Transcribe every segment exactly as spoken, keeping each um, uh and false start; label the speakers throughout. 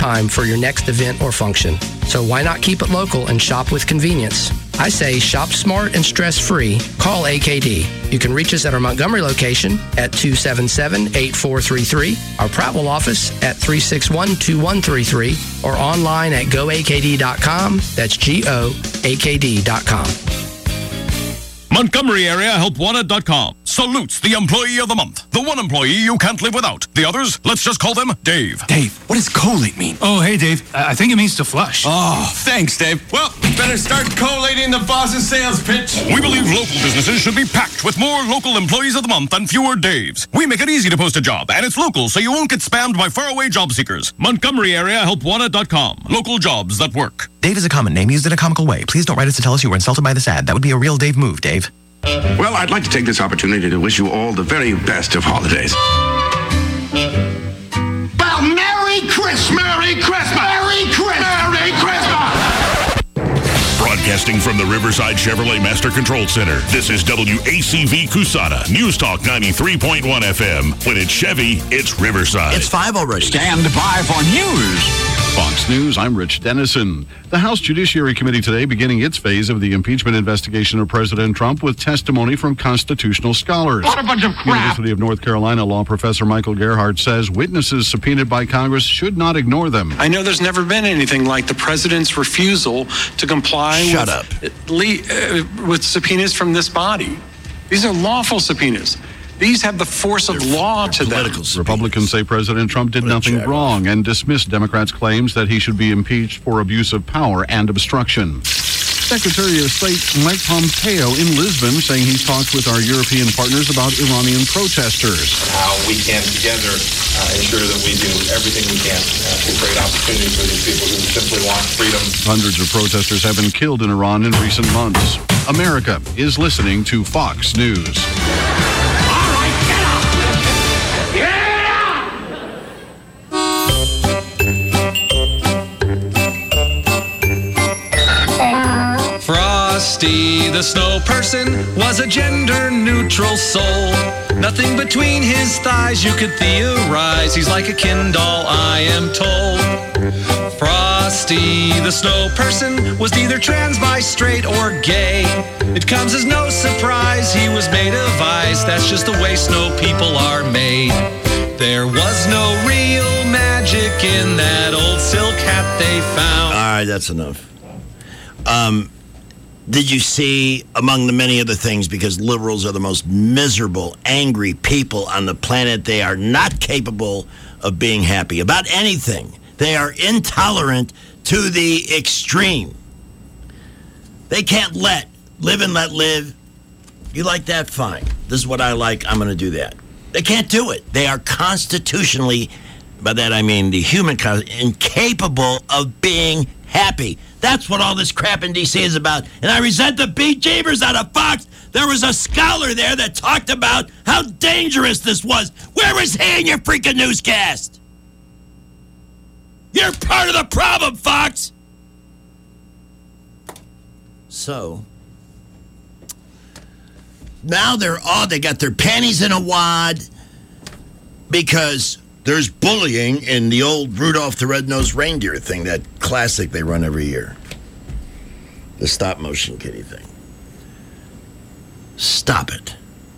Speaker 1: time for your next event or function. So why not keep it local and shop with convenience? I say shop smart and stress-free. Call A K D. You can reach us at our Montgomery location at two seven seven, eight four three three, our Prattville office at three six one, two one three three, or online at go a k d dot com. That's G O A K D dot com.
Speaker 2: Montgomery Area Help Wanted dot com salutes the employee of the month. The one employee you can't live without. The others, let's just call them Dave.
Speaker 3: Dave, what does collate mean?
Speaker 4: Oh, hey, Dave. I think it means to flush.
Speaker 3: Oh, thanks, Dave. Well, better start collating the boss's sales pitch.
Speaker 2: We believe local businesses should be packed with more local employees of the month and fewer Daves. We make it easy to post a job, and it's local, so you won't get spammed by faraway job seekers. Montgomery Area Help Wanted dot com. Local jobs that work.
Speaker 5: Dave is a common name used in a comical way. Please don't write us to tell us you were insulted by this ad. That would be a real Dave move, Dave.
Speaker 6: Well, I'd like to take this opportunity to wish you all the very best of holidays.
Speaker 7: Well, Merry Christmas! Merry Christmas! Merry Christmas! Merry Christmas!
Speaker 8: Broadcasting from the Riverside Chevrolet Master Control Center, this is W A C V Cusana, News Talk ninety-three point one F M. When it's Chevy, it's Riverside.
Speaker 9: It's five already.
Speaker 7: Stand by for news.
Speaker 10: Fox News, I'm Rich Dennison. The House Judiciary Committee today beginning its phase of the impeachment investigation of President Trump with testimony from constitutional scholars.
Speaker 7: What a bunch of crap.
Speaker 10: University of North Carolina law professor Michael Gerhardt says witnesses subpoenaed by Congress should not ignore them.
Speaker 11: I know there's never been anything like the president's refusal to comply
Speaker 9: Shut
Speaker 11: with,
Speaker 9: up.
Speaker 11: Le- uh, with subpoenas from this body. These are lawful subpoenas. These have the force of
Speaker 9: They're,
Speaker 11: law
Speaker 9: they're
Speaker 11: to them.
Speaker 10: Republicans say President Trump did nothing wrong and dismissed Democrats' claims that he should be impeached for abuse of power and obstruction. Secretary of State Mike Pompeo in Lisbon saying he's talked with our European partners about Iranian protesters.
Speaker 12: How we can together uh, ensure that we do everything we can uh, to create opportunities for these people who simply want freedom.
Speaker 10: Hundreds of protesters have been killed in Iran in recent months. America is listening to Fox News.
Speaker 13: Frosty the Snow Person was a gender-neutral soul. Nothing between his thighs you could theorize. He's like a Ken doll, I am told. Frosty the Snow Person was neither trans, bi, straight, or gay. It comes as no surprise he was made of ice. That's just the way snow people are made. There was no real magic in that old silk hat they found.
Speaker 9: All right, that's enough. Um... Did you see, among the many other things, because liberals are the most miserable, angry people on the planet, they are not capable of being happy about anything. They are intolerant to the extreme. They can't let, live and let live. You like that? Fine. This is what I like. I'm going to do that. They can't do it. They are constitutionally, by that I mean the human, incapable of being happy. That's what all this crap in D C is about. And I resent the beat Jeebers out of Fox. There was a scholar there that talked about how dangerous this was. Where was he in your freaking newscast? You're part of the problem, Fox. So, now they're all, they got their panties in a wad because there's bullying in the old Rudolph the Red-Nosed Reindeer thing, that classic they run every year. The stop-motion kitty thing. Stop it.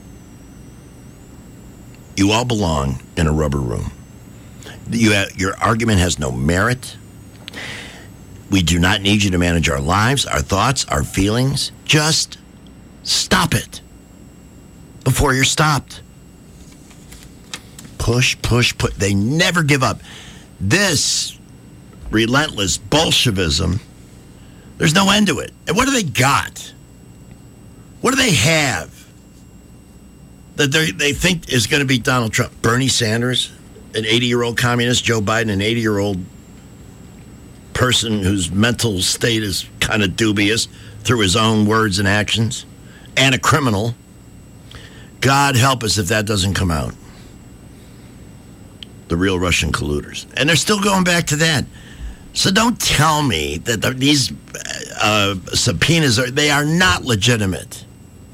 Speaker 9: You all belong in a rubber room. You have, your argument has no merit. We do not need you to manage our lives, our thoughts, our feelings. Just stop it before you're stopped. Push, push, push. They never give up. This relentless Bolshevism, there's no end to it. And what do they got? What do they have that they they think is going to beat Donald Trump? Bernie Sanders, an eighty-year-old communist, Joe Biden, an eighty-year-old person whose mental state is kind of dubious through his own words and actions, and a criminal. God help us if that doesn't come out. The real Russian colluders. And they're still going back to that. So don't tell me that the, these uh, subpoenas, are they are not legitimate.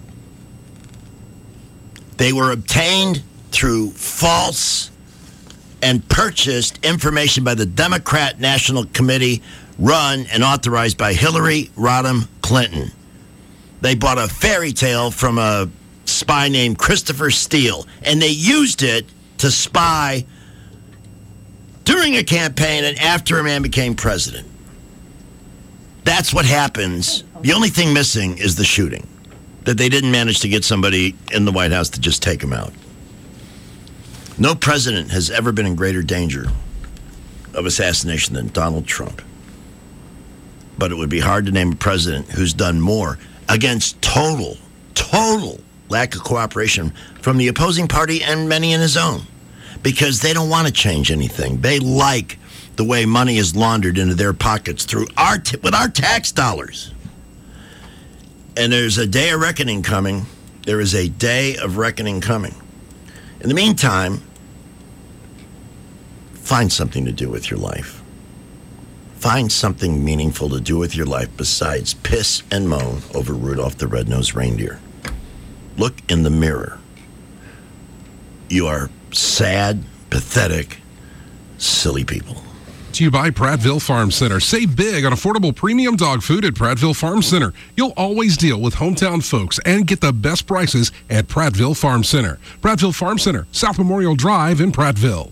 Speaker 9: They were obtained through false and purchased information by the Democrat National Committee run and authorized by Hillary Rodham Clinton. They bought a fairy tale from a spy named Christopher Steele, and they used it to spy during a campaign and after a man became president. That's what happens. The only thing missing is the shooting, that they didn't manage to get somebody in the White House to just take him out. No president has ever been in greater danger of assassination than Donald Trump. But it would be hard to name a president who's done more against total, total lack of cooperation from the opposing party and many in his own, because they don't want to change anything. They like the way money is laundered into their pockets through our t- with our tax dollars. And there's a day of reckoning coming. There is a day of reckoning coming. In the meantime, find something to do with your life. Find something meaningful to do with your life besides piss and moan over Rudolph the Red-Nosed Reindeer. Look in the mirror. You are sad, pathetic, silly people.
Speaker 14: To you by Prattville Farm Center. Save big on affordable premium dog food at Prattville Farm Center. You'll always deal with hometown folks and get the best prices at Prattville Farm Center. Prattville Farm Center, South Memorial Drive in Prattville.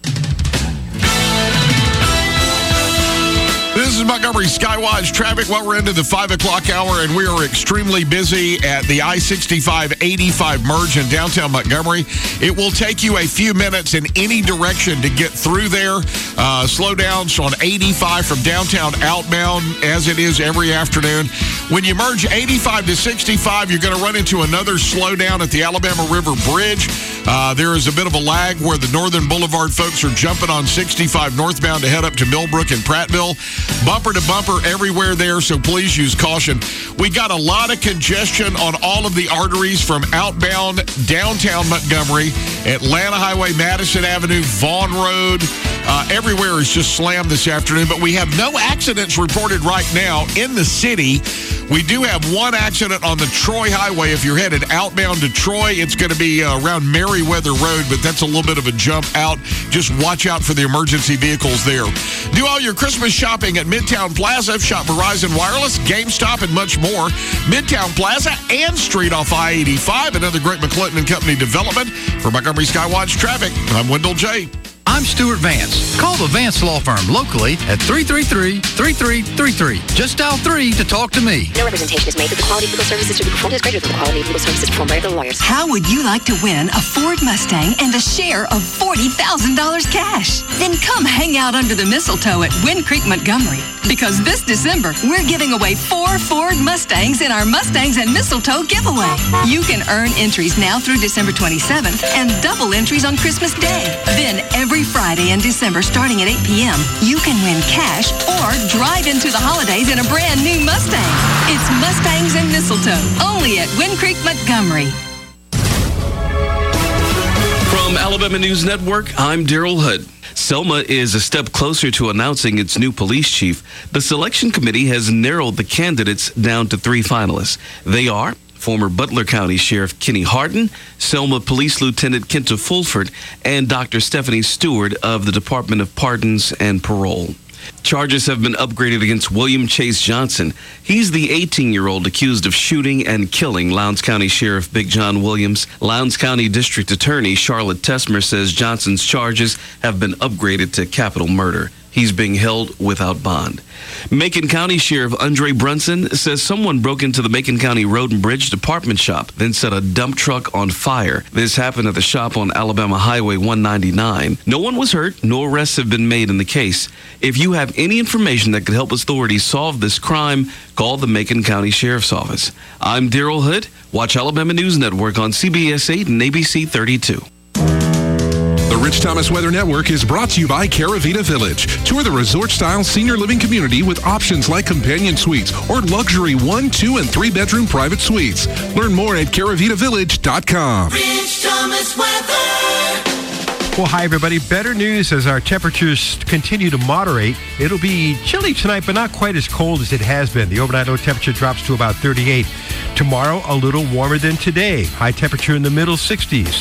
Speaker 15: This is Montgomery Skywatch traffic. Well, we're into the five o'clock hour, and we are extremely busy at the I sixty-five eighty-five merge in downtown Montgomery. It will take you a few minutes in any direction to get through there. Uh, slowdowns on eighty-five from downtown outbound, as it is every afternoon. When you merge eighty-five to sixty-five, you're going to run into another slowdown at the Alabama River Bridge. Uh, there is a bit of a lag where the Northern Boulevard folks are jumping on sixty-five northbound to head up to Millbrook and Prattville. Bumper to bumper everywhere there, so please use caution. We got a lot of congestion on all of the arteries from outbound downtown Montgomery, Atlanta Highway, Madison Avenue, Vaughn Road. Uh, everywhere is just slammed this afternoon, but we have no accidents reported right now in the city. We do have one accident on the Troy Highway. If you're headed outbound to Troy, it's going to be uh, around Merriweather Road, but that's a little bit of a jump out. Just watch out for the emergency vehicles there. Do all your Christmas shopping at Midtown Plaza. Shop Verizon Wireless, GameStop, and much more. Midtown Plaza and Street off I eighty-five. Another great McClinton and Company development. For Montgomery Skywatch Traffic, I'm Wendell J.
Speaker 16: I'm Stuart Vance. Call the Vance Law Firm locally at three three three, three three three three. Just dial three to talk to me.
Speaker 17: No representation is made that the quality of legal services to be performed is greater than the quality of legal services performed by other lawyers.
Speaker 18: How would you like to win a Ford Mustang and a share of forty thousand dollars cash? Then come hang out under the mistletoe at Wind Creek, Montgomery. Because this December, we're giving away four Ford Mustangs in our Mustangs and Mistletoe giveaway. You can earn entries now through December twenty-seventh and double entries on Christmas Day. Then every Friday in December, starting at eight p.m., you can win cash or drive into the holidays in a brand new Mustang. It's Mustangs and Mistletoe, only at Wind Creek, Montgomery.
Speaker 19: From Alabama News Network, I'm Daryl Hood. Selma is a step closer to announcing its new police chief. The selection committee has narrowed the candidates down to three finalists. They are former Butler County Sheriff Kenny Harden, Selma Police Lieutenant Kenta Fulford, and Doctor Stephanie Stewart of the Department of Pardons and Parole. Charges have been upgraded against William Chase Johnson. He's the eighteen-year-old accused of shooting and killing Lowndes County Sheriff Big John Williams. Lowndes County District Attorney Charlotte Tesmer says Johnson's charges have been upgraded to capital murder. He's being held without bond. Macon County Sheriff Andre Brunson says someone broke into the Macon County Road and Bridge Department shop, then set a dump truck on fire. This happened at the shop on Alabama Highway one ninety-nine. No one was hurt. No arrests have been made in the case. If you have any information that could help authorities solve this crime, call the Macon County Sheriff's Office. I'm Daryl Hood. Watch Alabama News Network on C B S eight and A B C thirty-two.
Speaker 14: The Rich Thomas Weather Network is brought to you by Caravita Village. Tour the resort-style senior living community with options like companion suites or luxury one, two, and three-bedroom private suites. Learn more at caravita village dot com.
Speaker 20: Rich Thomas Weather.
Speaker 21: Well, hi, everybody. Better news as our temperatures continue to moderate. It'll be chilly tonight, but not quite as cold as it has been. The overnight low temperature drops to about thirty-eight. Tomorrow, a little warmer than today. High temperature in the middle sixties.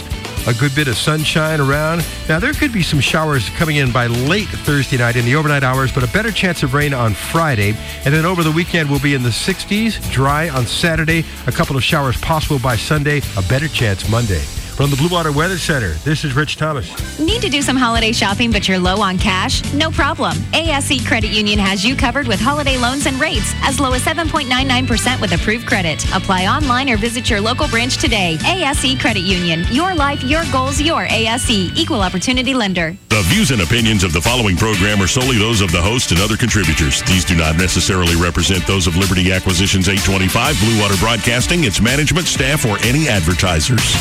Speaker 21: a good bit of sunshine around. Now, there could be some showers coming in by late Thursday night in the overnight hours, but a better chance of rain on Friday. And then over the weekend, we'll be in the sixties, dry on Saturday, a couple of showers possible by Sunday, a better chance Monday. From the Blue Water Weather Center, this is Rich Thomas.
Speaker 1: Need to do some holiday shopping, but you're low on cash? No problem. A S E Credit Union has you covered with holiday loans and rates as low as seven point nine nine percent with approved credit. Apply online or visit your local branch today. A S E Credit Union. Your life, your goals, your A S E. Equal Opportunity Lender.
Speaker 8: The views and opinions of the following program are solely those of the host and other contributors. These do not necessarily represent those of Liberty Acquisitions eight twenty-five, Blue Water Broadcasting, its management, staff, or any advertisers.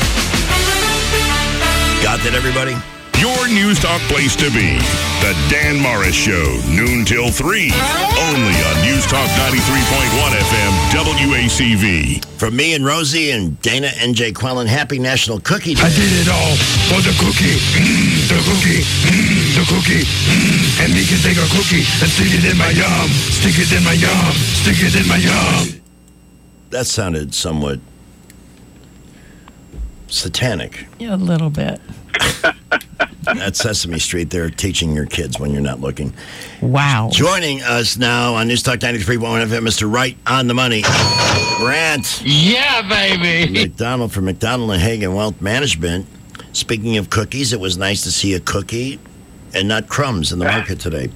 Speaker 9: Got that, everybody?
Speaker 8: Your News Talk place to be. The Dan Morris Show, noon till three. Only on News Talk ninety-three point one F M, W A C V.
Speaker 9: From me and Rosie and Dana and Jay Quellen, happy National Cookie Day.
Speaker 7: I did it all for the cookie. Mm, the cookie. Mm, the cookie. Mm. And me can take a cookie and stick it in my yum. Stick it in my yum. Stick it in my yum.
Speaker 9: That sounded somewhat satanic.
Speaker 22: Yeah, a little bit.
Speaker 9: That's Sesame Street. They're teaching your kids when you're not looking.
Speaker 22: Wow.
Speaker 9: Joining us now on News Talk ninety-three point one F M, Mister Right on the Money, Brant.
Speaker 7: Yeah, baby.
Speaker 9: McDonald from McDonald and Hagen Wealth Management. Speaking of cookies, it was nice to see a cookie and not crumbs in the market today.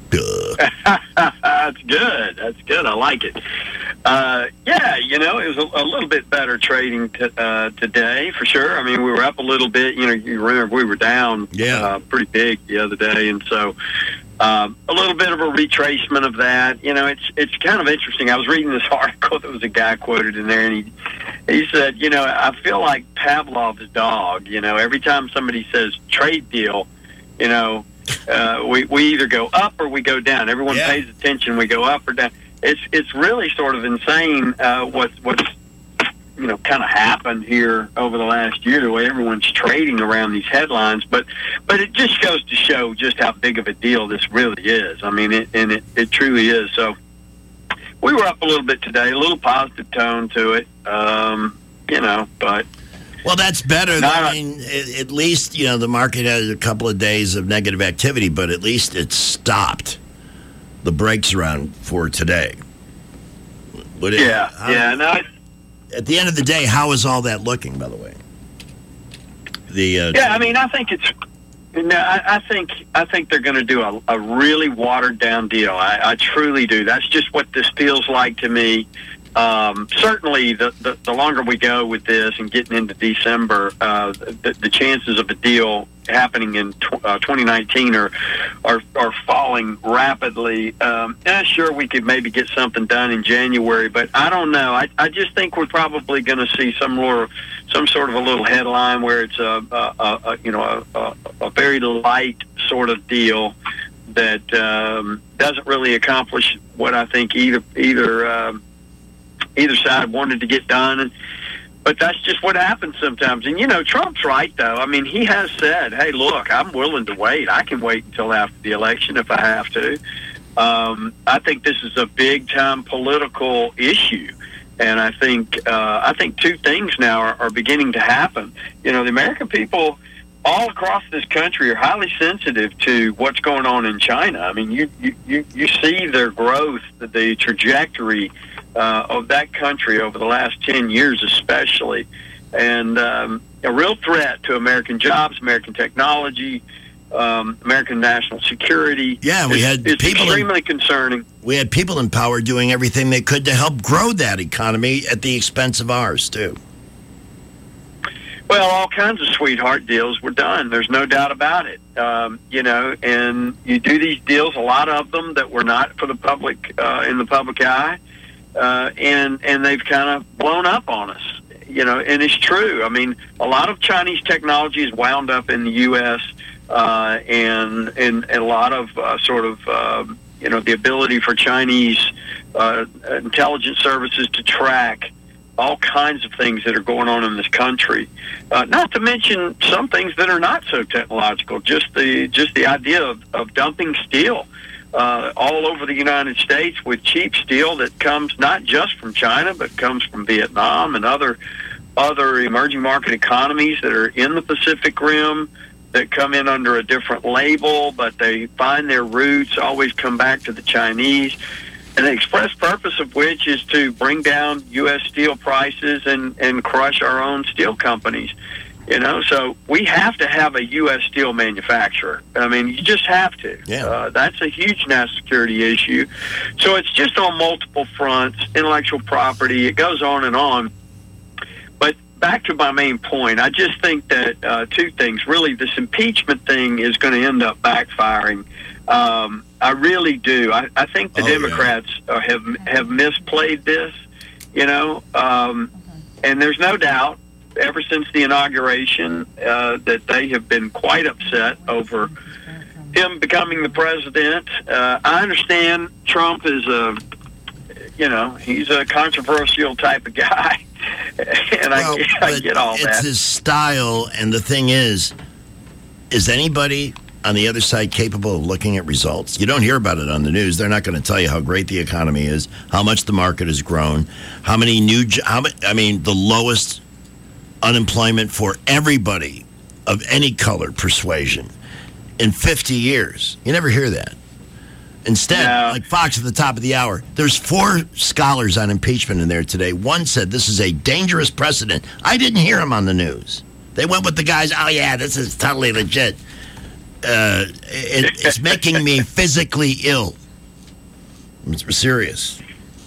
Speaker 23: That's good. That's good. I like it. Uh, yeah, you know, it was a, a little bit better trading t- uh, today, for sure. I mean, we were up a little bit. You know, you remember we were down
Speaker 9: yeah.
Speaker 23: uh, pretty big the other day, and so um, a little bit of a retracement of that. You know, it's it's kind of interesting. I was reading this article. There was a guy quoted in there, and he he said, you know, I feel like Pavlov's dog. You know, every time somebody says trade deal, you know, uh, we, we either go up or we go down. Everyone
Speaker 9: yeah.
Speaker 23: pays attention. We go up or down. It's it's really sort of insane uh, what's what's you know kind of happened here over the last year, the way everyone's trading around these headlines. But but it just goes to show just how big of a deal this really is. I mean, it, and it, it truly is. So we were up a little bit today, a little positive tone to it, um, you know. But
Speaker 9: well, that's better. Than, I mean, at least you know the market had a couple of days of negative activity, but at least it stopped. The brakes around for today. Would it,
Speaker 23: yeah,
Speaker 9: how,
Speaker 23: yeah. No, I,
Speaker 9: at the end of the day, how is all that looking? By the way, the uh,
Speaker 23: yeah. I mean, I think it's. No, I, I think I think they're going to do a, a really watered down deal. I, I truly do. That's just what this feels like to me. Um, certainly, the, the the longer we go with this and getting into December, uh, the, the chances of a deal happening in tw- uh, twenty nineteen are, are are falling rapidly. Um, yeah, sure, we could maybe get something done in January, but I don't know. I, I just think we're probably going to see some more, some sort of a little headline where it's a, a, a, a you know a, a, a very light sort of deal that um, doesn't really accomplish what I think either either. Um, Either side wanted to get done, and, but that's just what happens sometimes. And, you know, Trump's right, though. I mean, he has said, hey, look, I'm willing to wait. I can wait until after the election if I have to. Um, I think this is a big-time political issue. And I think uh, I think two things now are, are beginning to happen. You know, the American people all across this country are highly sensitive to what's going on in China. I mean, you, you, you, you see their growth, the trajectory Uh, of that country over the last ten years especially, and um, a real threat to American jobs, American technology, um, American national security.
Speaker 9: Yeah, we
Speaker 23: it's,
Speaker 9: had
Speaker 23: it's
Speaker 9: people
Speaker 23: extremely
Speaker 9: in,
Speaker 23: concerning.
Speaker 9: We had people in power doing everything they could to help grow that economy at the expense of ours, too.
Speaker 23: Well, all kinds of sweetheart deals were done. There's no doubt about it. Um, you know, and you do these deals, a lot of them that were not for the public, uh, in the public eye. Uh, and and they've kind of blown up on us, you know, and it's true. I mean, a lot of Chinese technology is wound up in the U S uh, and, and and a lot of uh, sort of, uh, you know, the ability for Chinese uh, intelligence services to track all kinds of things that are going on in this country. Uh, not to mention some things that are not so technological, just the just the idea of, of dumping steel. Uh, all over the United States with cheap steel that comes not just from China, but comes from Vietnam and other other emerging market economies that are in the Pacific Rim that come in under a different label, but they find their roots, always come back to the Chinese. And the express purpose of which is to bring down U S steel prices and, and crush our own steel companies. You know, so we have to have a U S steel manufacturer. I mean, you just have to.
Speaker 9: Yeah.
Speaker 23: Uh, that's a huge national security issue. So it's just on multiple fronts, intellectual property, it goes on and on. But back to my main point, I just think that uh, two things. Really, this impeachment thing is going to end up backfiring. Um, I really do. I, I think the
Speaker 9: Oh,
Speaker 23: Democrats uh, have have misplayed this, you know, um, and there's no doubt ever since the inauguration uh, that they have been quite upset over him becoming the president. Uh, I understand Trump is a, you know, he's a controversial type of guy, and
Speaker 9: Well,
Speaker 23: I, I
Speaker 9: but
Speaker 23: get all
Speaker 9: it's
Speaker 23: that.
Speaker 9: his style, and the thing is, is anybody on the other side capable of looking at results? You don't hear about it on the news. They're not going to tell you how great the economy is, how much the market has grown, how many new, jo- how many, I mean, the lowest unemployment for everybody of any color persuasion in fifty years. You never hear that. Instead, like Fox at the top of the hour, there's four scholars on impeachment in there today. One said this is a dangerous precedent. I didn't hear him on the news. They went with the guys, oh, yeah, this is totally legit. Uh, it, it's making me physically ill. It's serious.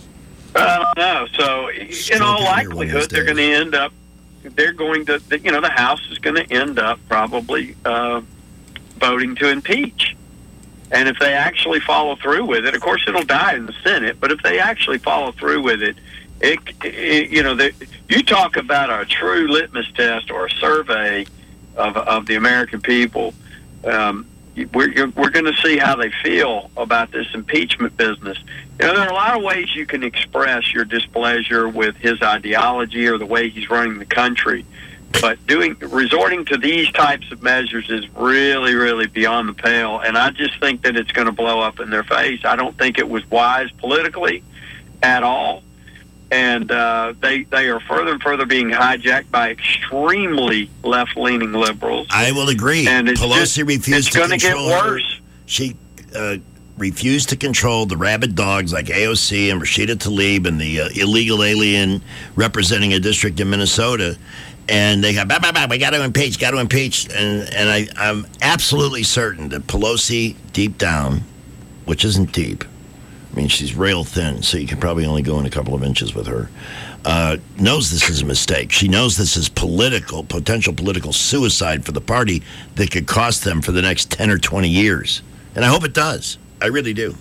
Speaker 23: I don't know. So, in all likelihood, they're going to end up, they're going to, you know, the House is going to end up probably uh, voting to impeach. And if they actually follow through with it, of course, it'll die in the Senate, but if they actually follow through with it, it, it you know, the, you talk about a true litmus test or a survey of, of the American people. Um, we're we're going to see how they feel about this impeachment business. You know, there are a lot of ways you can express your displeasure with his ideology or the way he's running the country, but doing resorting to these types of measures is really, really beyond the pale. And I just think that it's going to blow up in their face. I don't think it was wise politically at all. And uh, they they are further and further being hijacked by extremely left-leaning liberals.
Speaker 9: I will agree.
Speaker 23: And it's
Speaker 9: Pelosi
Speaker 23: just,
Speaker 9: refused
Speaker 23: it's
Speaker 9: to
Speaker 23: gonna
Speaker 9: control
Speaker 23: get
Speaker 9: her.
Speaker 23: worse.
Speaker 9: She uh, refused to control the rabid dogs like A O C and Rashida Tlaib and the uh, illegal alien representing a district in Minnesota. And they got, bah, bah, bah, we got to impeach, got to impeach. And, and I, I'm absolutely certain that Pelosi, deep down, which isn't deep, I mean, she's rail thin, so you can probably only go in a couple of inches with her, uh, knows this is a mistake. She knows this is political, potential political suicide for the party that could cost them for the next ten or twenty years. And I hope it does. I really do.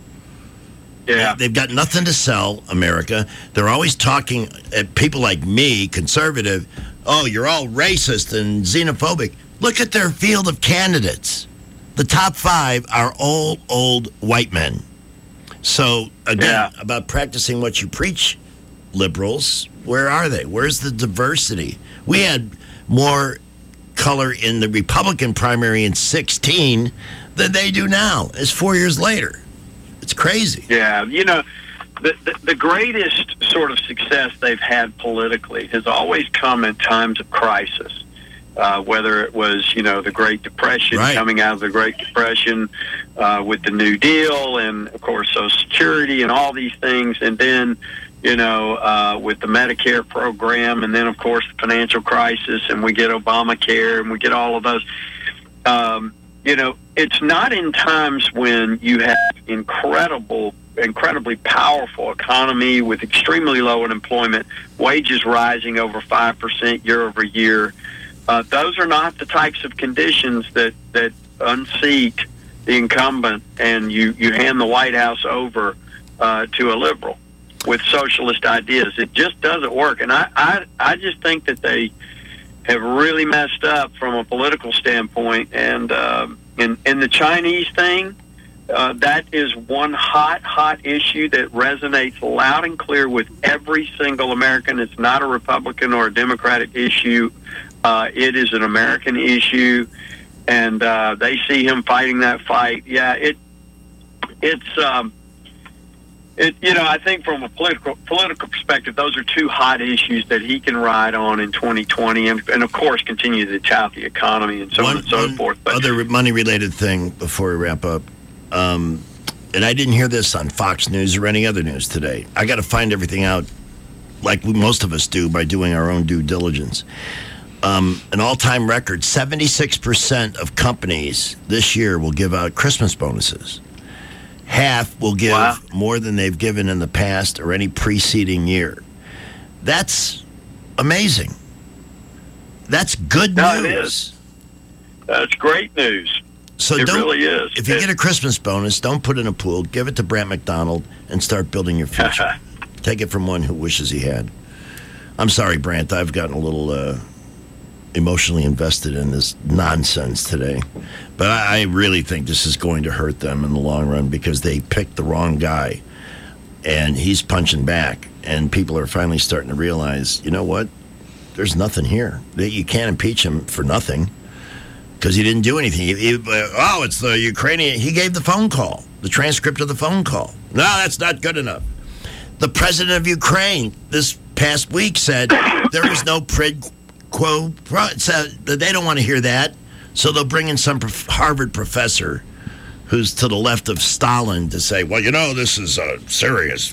Speaker 23: Yeah.
Speaker 9: They've got nothing to sell, America. They're always talking at people like me, conservative, oh, you're all racist and xenophobic. Look at their field of candidates. The top five are old, old white men. So, again, yeah. about practicing what you preach, liberals, where are they? Where's the diversity? We had more color in the Republican primary in sixteen than they do now. It's four years later. It's crazy.
Speaker 23: Yeah, you know, the, the, the greatest sort of success they've had politically has always come in times of crisis. Uh, whether it was, you know, the Great Depression,
Speaker 9: right.
Speaker 23: coming out of the Great Depression uh, with the New Deal and, of course, Social Security and all these things. And then, you know, uh, with the Medicare program and then, of course, the financial crisis and we get Obamacare and we get all of those. Um, you know, it's not in times when you have incredible, incredibly powerful economy with extremely low unemployment, wages rising over five percent year over year. Uh, those are not the types of conditions that, that unseat the incumbent and you, you hand the White House over uh, to a liberal with socialist ideas. It just doesn't work. And I, I, I just think that they have really messed up from a political standpoint. And uh, in, in the Chinese thing, uh, that is one hot, hot issue that resonates loud and clear with every single American. It's not a Republican or a Democratic issue. Uh, it is an American issue, and uh, they see him fighting that fight. Yeah, it it's um, it, you know, I think from a political political perspective, those are two hot issues that he can ride on in twenty twenty, and, and of course, continue to tout the economy and so
Speaker 9: one,
Speaker 23: on and so
Speaker 9: one
Speaker 23: forth. But
Speaker 9: other money-related thing before we wrap up, um, and I didn't hear this on Fox News or any other news today. I got to find everything out, like we, most of us do, by doing our own due diligence. Um, an all-time record: seventy-six percent of companies this year will give out Christmas bonuses. Half will give wow. more than they've given in the past or any preceding year. That's amazing. That's good
Speaker 23: no,
Speaker 9: news.
Speaker 23: It is. That's great news.
Speaker 9: So
Speaker 23: it
Speaker 9: don't,
Speaker 23: really is.
Speaker 9: If you
Speaker 23: it,
Speaker 9: get a Christmas bonus, don't put in a pool. Give it to Brant McDonald and start building your future. Take it from one who wishes he had. I'm sorry, Brant. I've gotten a little uh, emotionally invested in this nonsense today. But I, I really think this is going to hurt them in the long run because they picked the wrong guy. And he's punching back. And people are finally starting to realize, you know what? There's nothing here. You can't impeach him for nothing because he didn't do anything. He, he, uh, oh, it's the Ukrainian. He gave the phone call, the transcript of the phone call. No, that's not good enough. The president of Ukraine this past week said there was no prid quo pro. Said that they don't want to hear that, so they'll bring in some prof- Harvard professor who's to the left of Stalin to say, well, you know, this is a serious.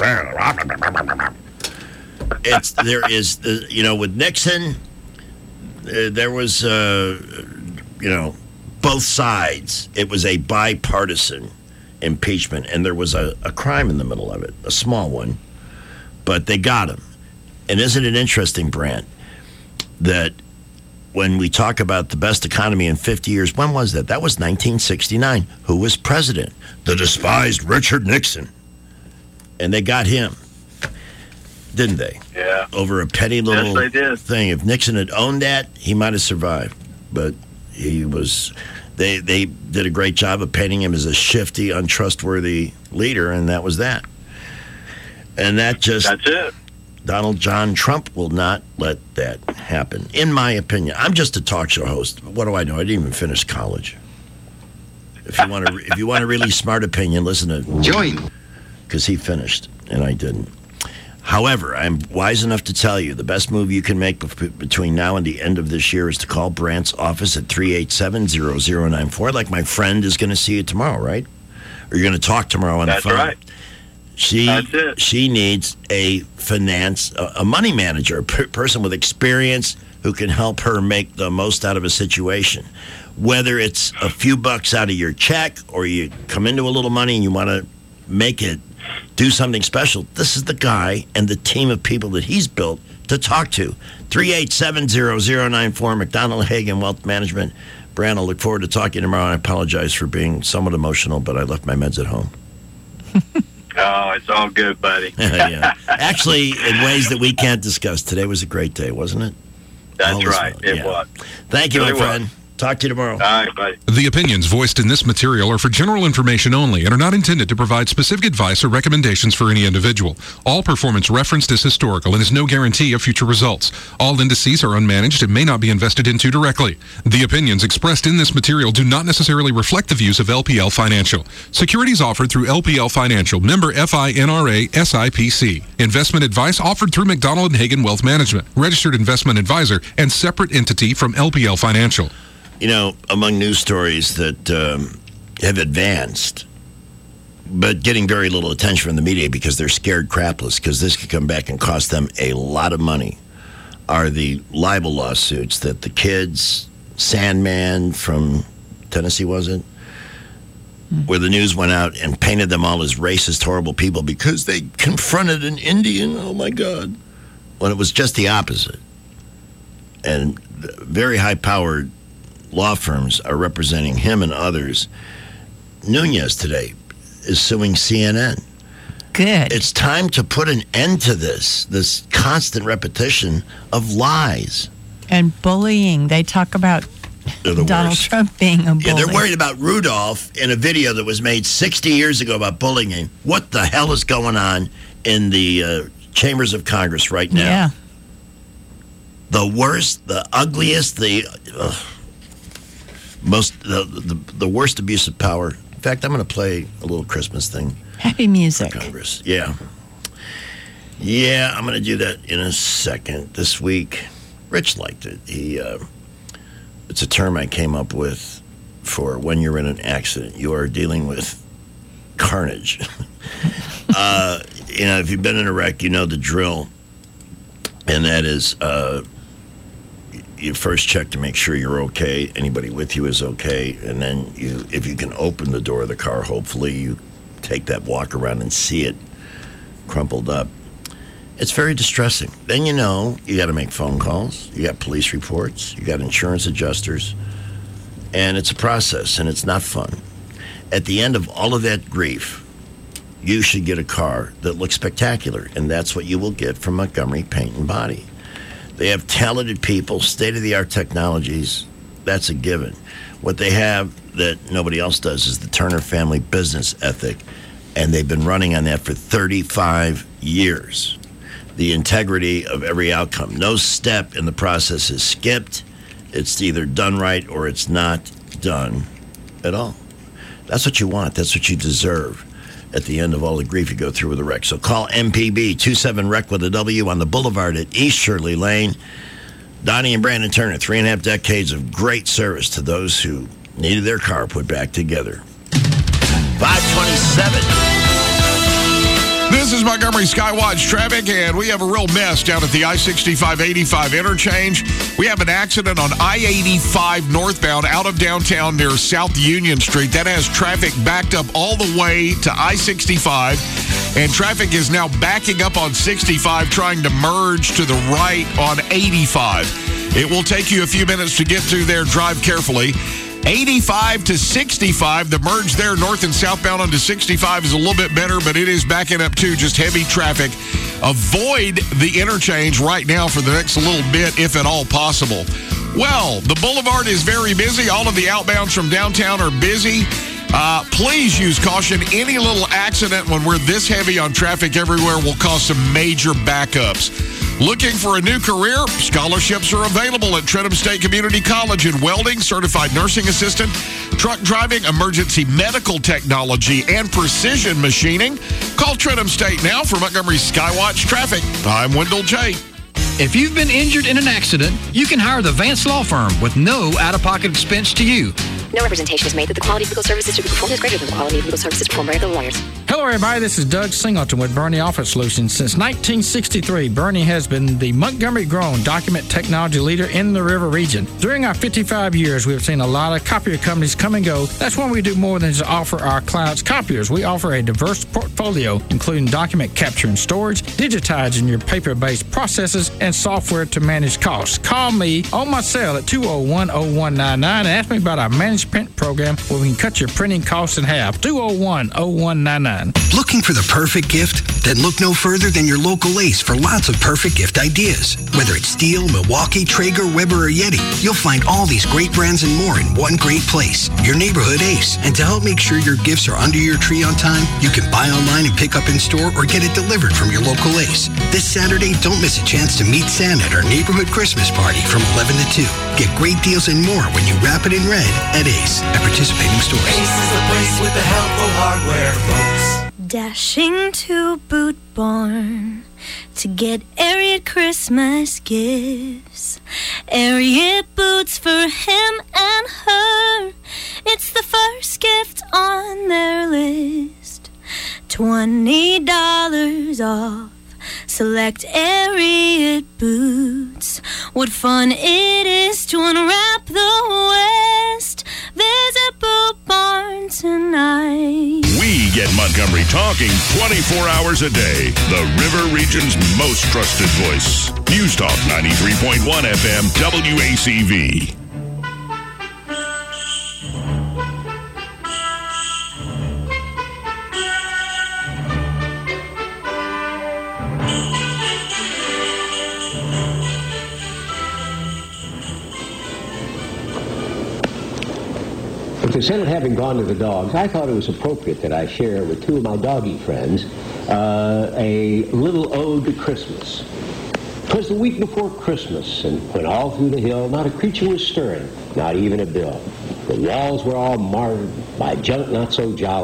Speaker 9: It's there is, uh, you know, with Nixon, uh, there was, uh, you know, both sides. It was a bipartisan impeachment, and there was a, a crime in the middle of it, a small one, but they got him. And isn't it interesting, Brant, that when we talk about the best economy in fifty years, when was that? That was nineteen sixty-nine. Who was president? The despised Richard Nixon. And they got him, didn't they?
Speaker 23: Yeah.
Speaker 9: Over a petty little
Speaker 23: yes, they did.
Speaker 9: thing. If Nixon had owned that, he might have survived. But he was... They they did a great job of painting him as a shifty, untrustworthy leader, and that was that. And that just...
Speaker 23: That's it.
Speaker 9: Donald John Trump will not let that happen, in my opinion. I'm just a talk show host. What do I know? I didn't even finish college. If you want to, if you want a really smart opinion, listen to Join, because he finished and I didn't. However, I'm wise enough to tell you the best move you can make bef- between now and the end of this year is to call Brant's office at three eight seven, zero zero nine four. Like my friend is going to see you tomorrow, right? Or you're going to talk tomorrow on
Speaker 23: That's
Speaker 9: the phone.
Speaker 23: Right.
Speaker 9: She
Speaker 23: That's it.
Speaker 9: she needs a finance, a, a money manager, a per- person with experience who can help her make the most out of a situation. Whether it's a few bucks out of your check or you come into a little money and you want to make it do something special, this is the guy and the team of people that he's built to talk to. three eight seven, zero zero nine four, McDonald Hagen Wealth Management. Brant, I look forward to talking tomorrow. I apologize for being somewhat emotional, but I left my meds at home.
Speaker 23: Oh, it's all good, buddy.
Speaker 9: Yeah. Actually, in ways that we can't discuss. Today was a great day, wasn't it?
Speaker 23: That's right.
Speaker 9: Well.
Speaker 23: It
Speaker 9: Yeah.
Speaker 23: was.
Speaker 9: Thank you,
Speaker 23: Really
Speaker 9: my friend.
Speaker 23: was.
Speaker 9: Talk to you tomorrow.
Speaker 23: All right, buddy.
Speaker 14: The opinions voiced in this material are for general information only and are not intended to provide specific advice or recommendations for any individual. All performance referenced is historical and is no guarantee of future results. All indices are unmanaged and may not be invested into directly. The opinions expressed in this material do not necessarily reflect the views of L P L Financial. Securities offered through L P L Financial, member FINRA S I P C. Investment advice offered through McDonald and Hagen Wealth Management, registered investment advisor and separate entity from L P L Financial.
Speaker 9: You know, among news stories that um, have advanced, but getting very little attention from the media because they're scared crapless, because this could come back and cost them a lot of money, are the libel lawsuits that the kids, Sandman from Tennessee, was it? Mm-hmm. Where the news went out and painted them all as racist, horrible people because they confronted an Indian. Oh, my God. When it was just the opposite. And very high-powered law firms are representing him and others. Nunez today is suing C N N.
Speaker 3: Good.
Speaker 9: It's time to put an end to this, this constant repetition of lies.
Speaker 3: And bullying. They talk about
Speaker 9: the
Speaker 3: Donald
Speaker 9: worst.
Speaker 3: Trump being a bully.
Speaker 9: Yeah, they're worried about Rudolph in a video that was made sixty years ago about bullying. What the hell is going on in the uh, chambers of Congress right now?
Speaker 3: Yeah.
Speaker 9: The worst, the ugliest, the... Uh, most the, the the worst abuse of power. In fact, I'm going to play a little Christmas thing.
Speaker 3: Happy music.
Speaker 9: Congress. Yeah. Yeah, I'm going to do that in a second. This week, Rich liked it. He, uh, it's a term I came up with for when you're in an accident. You are dealing with carnage. uh, you know, if you've been in a wreck, you know the drill. And that is, uh, you first check to make sure you're okay. Anybody with you is okay. And then you, if you can open the door of the car, hopefully you take that walk around and see it crumpled up. It's very distressing. Then you know you got to make phone calls. You got police reports. You got insurance adjusters. And it's a process, and it's not fun. At the end of all of that grief, you should get a car that looks spectacular, and that's what you will get from Montgomery Paint and Body. They have talented people, state-of-the-art technologies. That's a given. What they have that nobody else does is the Turner family business ethic, and they've been running on that for thirty-five years. The integrity of every outcome. No step in the process is skipped. It's either done right or it's not done at all. That's what you want. That's what you deserve at the end of all the grief you go through with a wreck. So call M P B twenty-seven R E C with a W on the Boulevard at East Shirley Lane. Donnie and Brandon Turner, three and a half decades of great service to those who needed their car put back together. five twenty-seven.
Speaker 15: This is Montgomery Skywatch traffic, and we have a real mess down at the I sixty-five eighty-five interchange. We have an accident on I eighty-five northbound out of downtown near South Union Street. That has traffic backed up all the way to I sixty-five, and traffic is now backing up on sixty-five, trying to merge to the right on eighty-five. It will take you a few minutes to get through there. Drive carefully. eighty-five to sixty-five, the merge there north and southbound onto sixty-five is a little bit better, but it is backing up too, just heavy traffic. Avoid the interchange right now for the next little bit, if at all possible. Well, the boulevard is very busy. All of the outbounds from downtown are busy. Uh, please use caution. Any little accident when we're this heavy on traffic everywhere will cause some major backups. Looking for a new career? Scholarships are available at Trenton State Community College in welding, certified nursing assistant, truck driving, emergency medical technology, and precision machining. Call Trenton State now for Montgomery Skywatch traffic. I'm Wendell J.
Speaker 16: If you've been injured in an accident, you can hire the Vance Law Firm with no out-of-pocket expense to you.
Speaker 17: No representation is made that the quality of legal services to be performed is greater than the quality of legal services performed by other lawyers.
Speaker 2: Hello, everybody. This is Doug Singleton with Bernie Office Solutions. Since nineteen sixty-three, Bernie has been the Montgomery-grown document technology leader in the River region. During our fifty-five years, we have seen a lot of copier companies come and go. That's when we do more than just offer our clients copiers. We offer a diverse portfolio, including document capture and storage, digitizing your paper-based processes, and software to manage costs. Call me on my cell at two oh one oh one nine nine and ask me about our managed print program where we can cut your printing costs in half. two oh one oh one nine nine.
Speaker 4: Looking for the perfect gift? Then look no further than your local Ace for lots of perfect gift ideas. Whether it's Steel, Milwaukee, Traeger, Weber, or Yeti, you'll find all these great brands and more in one great place, your neighborhood Ace. And to help make sure your gifts are under your tree on time, you can buy online and pick up in store or get it delivered from your local Ace. This Saturday, don't miss a chance to meet Santa at our neighborhood Christmas party from eleven to two. Get great deals and more when you wrap it in red at Ace at participating stores.
Speaker 20: Ace is the place with the helpful hardware, folks.
Speaker 22: Dashing to Boot Barn to get Ariat Christmas gifts. Ariat boots for him and her. It's the first gift on their list. twenty dollars off. Select Ariat boots. What fun it is to unwrap the West. Visit Boot Barn tonight.
Speaker 8: We get Montgomery talking twenty-four hours a day. The River Region's most trusted voice. News Talk ninety-three point one F M W A C V.
Speaker 24: Instead of having gone to the dogs, I thought it was appropriate that I share with two of my doggy friends uh, a little ode to Christmas. It was the week before Christmas, and when all through the hill not a creature was stirring, not even a bill. The walls were all marred by junk not so jolly,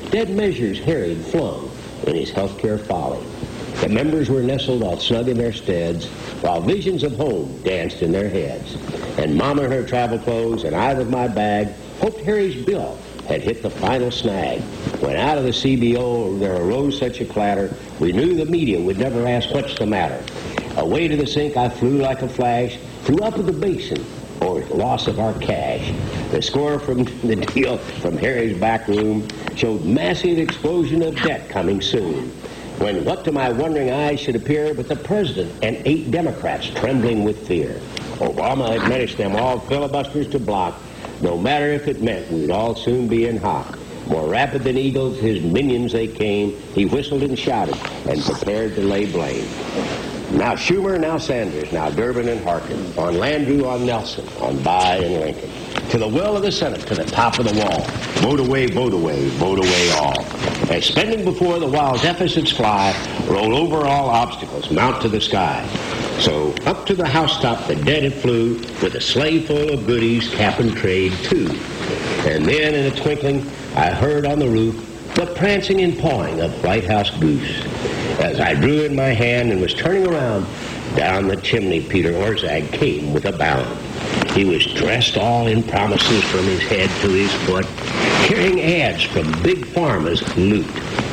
Speaker 24: dead measures harried flung in his healthcare folly. The members were nestled all snug in their steads, while visions of home danced in their heads. And Mama in her travel clothes and I with my bag hoped Harry's bill had hit the final snag. When out of the C B O there arose such a clatter, we knew the media would never ask what's the matter. Away to the sink I flew like a flash, flew up to the basin, or loss of our cash. The score from the deal from Harry's back room showed massive explosion of debt coming soon. When what to my wondering eyes should appear but the president and eight Democrats trembling with fear. Obama had menaced them all filibusters to block, no matter if it meant we'd all soon be in hock. More rapid than eagles, his minions they came. He whistled and shouted and prepared to lay blame. Now Schumer, now Sanders, now Durbin and Harkin, on Landrieu, on Nelson, on Bayh and Lincoln. To the will of the Senate, to the top of the wall. Vote away, vote away, vote away all. As spending before the while deficits fly, roll over all obstacles, mount to the sky. So up to the housetop the dead it flew, with a sleigh full of goodies, cap and trade too. And then in a twinkling, I heard on the roof the prancing and pawing of White House goose. As I drew in my hand and was turning around, down the chimney Peter Orszag came with a bound. He was dressed all in promises from his head to his foot, carrying ads from big pharma's loot.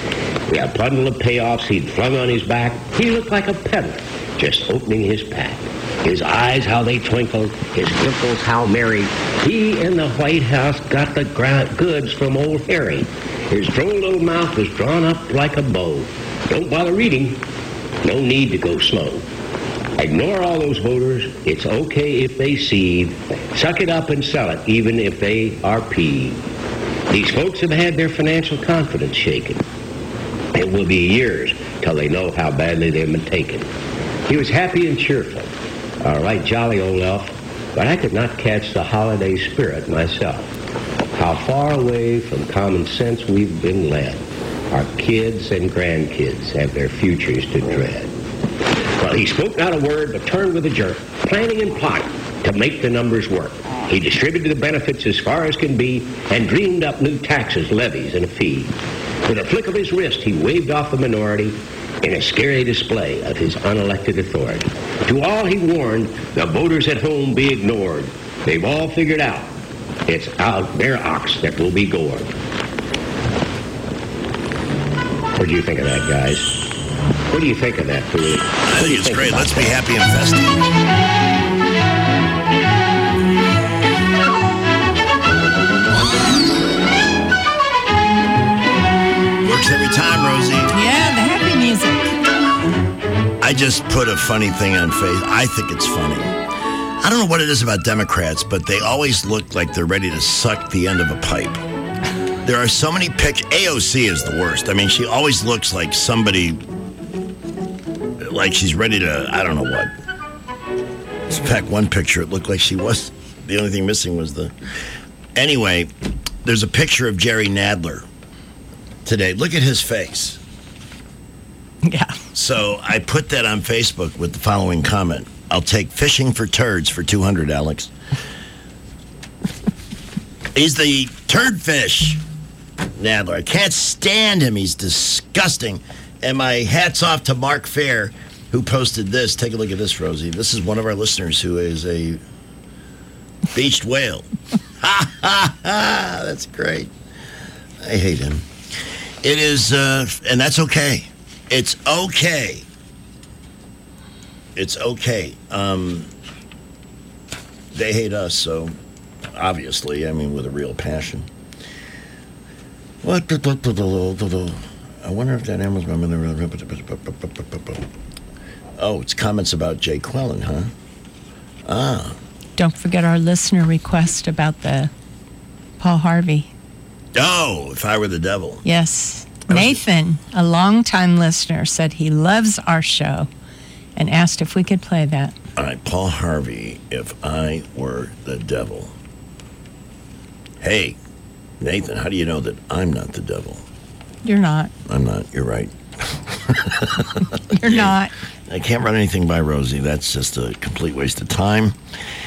Speaker 24: The bundle of payoffs he'd flung on his back, he looked like a peddler just opening his pack. His eyes, how they twinkled, his dimples, how merry. He in the White House got the gra- goods from old Harry. His droll little mouth was drawn up like a bow. Don't bother reading. No need to go slow. Ignore all those voters. It's okay if they seed. Suck it up and sell it, even if they are peed. These folks have had their financial confidence shaken. It will be years till they know how badly they've been taken. He was happy and cheerful, a right jolly old elf, but I could not catch the holiday spirit myself. How far away from common sense we've been led. Our kids and grandkids have their futures to dread. Well, he spoke not a word, but turned with a jerk, planning and plotting to make the numbers work. He distributed the benefits as far as can be and dreamed up new taxes, levies, and a fee. With a flick of his wrist, he waved off the minority in a scary display of his unelected authority. To all he warned, the voters at home be ignored. They've all figured out it's out their ox that will be gored. What do you think of that, guys? What do you think of that, Fooley?
Speaker 9: I think it's great. Let's be happy and festive. Every time, Rosie.
Speaker 3: Yeah, the happy music.
Speaker 9: I just put a funny thing on Facebook. I think it's funny. I don't know what it is about Democrats, but they always look like they're ready to suck the end of a pipe. There are so many pictures. A O C is the worst. I mean, she always looks like somebody, like she's ready to, I don't know what. In fact, one picture, it looked like she was, the only thing missing was the, anyway, there's a picture of Jerry Nadler today. Look at his face.
Speaker 3: Yeah.
Speaker 9: So I put that on Facebook with the following comment. I'll take fishing for turds for two hundred, Alex. He's the turd fish, Nadler. I can't stand him. He's disgusting. And my hat's off to Mark Fair, who posted this. Take a look at this, Rosie. This is one of our listeners who is a beached whale. Ha, ha, ha. That's great. I hate him. It is, uh, and that's okay. It's okay. It's okay. Um, they hate us, so obviously, I mean, with a real passion. What? I wonder if that Amazon. Oh, it's comments about Jay Quellen, huh? Ah.
Speaker 3: Don't forget our listener request about the Paul Harvey.
Speaker 9: Oh, if I were the devil.
Speaker 3: Yes. Nathan, a longtime listener, said he loves our show and asked if we could play that.
Speaker 9: All right, Paul Harvey, if I were the devil. Hey, Nathan, how do you know that I'm not the devil?
Speaker 3: You're not.
Speaker 9: I'm not. You're right.
Speaker 3: You're not.
Speaker 9: I can't run anything by Rosie. That's just a complete waste of time.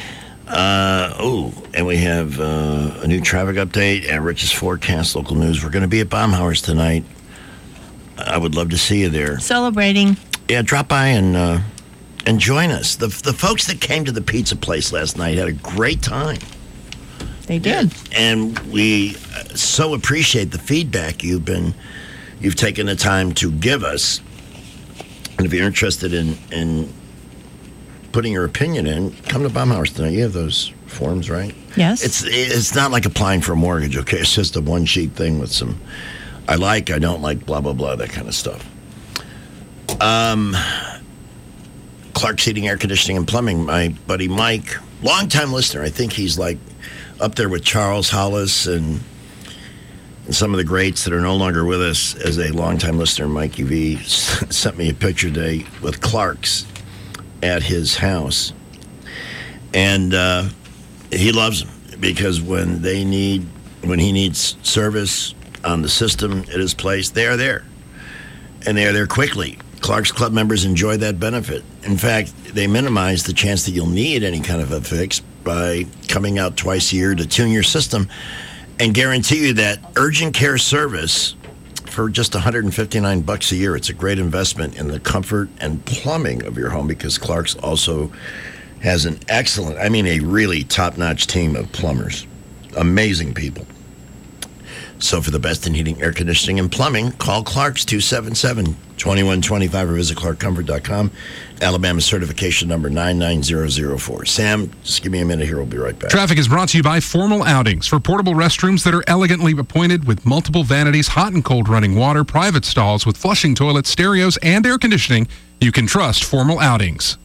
Speaker 9: Uh, oh, and we have uh, a new traffic update at Rich's Forecast Local News. We're going to be at Baumhauer's tonight. I would love to see you there.
Speaker 3: Celebrating.
Speaker 9: Yeah, drop by and uh, and join us. The the folks that came to the pizza place last night had a great time.
Speaker 3: They did.
Speaker 9: And we so appreciate the feedback you've been you've taken the time to give us. And if you're interested in in putting your opinion in, come to Baumhauer's tonight. You have those forms, right?
Speaker 3: Yes.
Speaker 9: It's it's not like applying for a mortgage, okay? It's just a one-sheet thing with some, I like, I don't like, blah, blah, blah, that kind of stuff. Um, Clark's Heating, Air Conditioning, and Plumbing, my buddy Mike, longtime listener. I think he's like up there with Charles Hollis and, and some of the greats that are no longer with us as a longtime listener. Mikey V sent me a picture today with Clark's at his house, and uh, he loves them because when they need, when he needs service on the system at his place, they are there, and they are there quickly. Clark's Club members enjoy that benefit. In fact, they minimize the chance that you'll need any kind of a fix by coming out twice a year to tune your system and guarantee you that urgent care service for just one hundred fifty-nine bucks a year. It's a great investment in the comfort and plumbing of your home because Clark's also has an excellent, I mean a really top-notch team of plumbers. Amazing people. So for the best in heating, air conditioning, and plumbing, call Clark's two seven seven, two one two five or visit clark comfort dot com. Alabama certification number nine nine zero zero four. Sam, just give me a minute here. We'll be right back.
Speaker 14: Traffic is brought to you by Formal Outings for portable restrooms that are elegantly appointed with multiple vanities, hot and cold running water, private stalls with flushing toilets, stereos, and air conditioning. You can trust Formal Outings.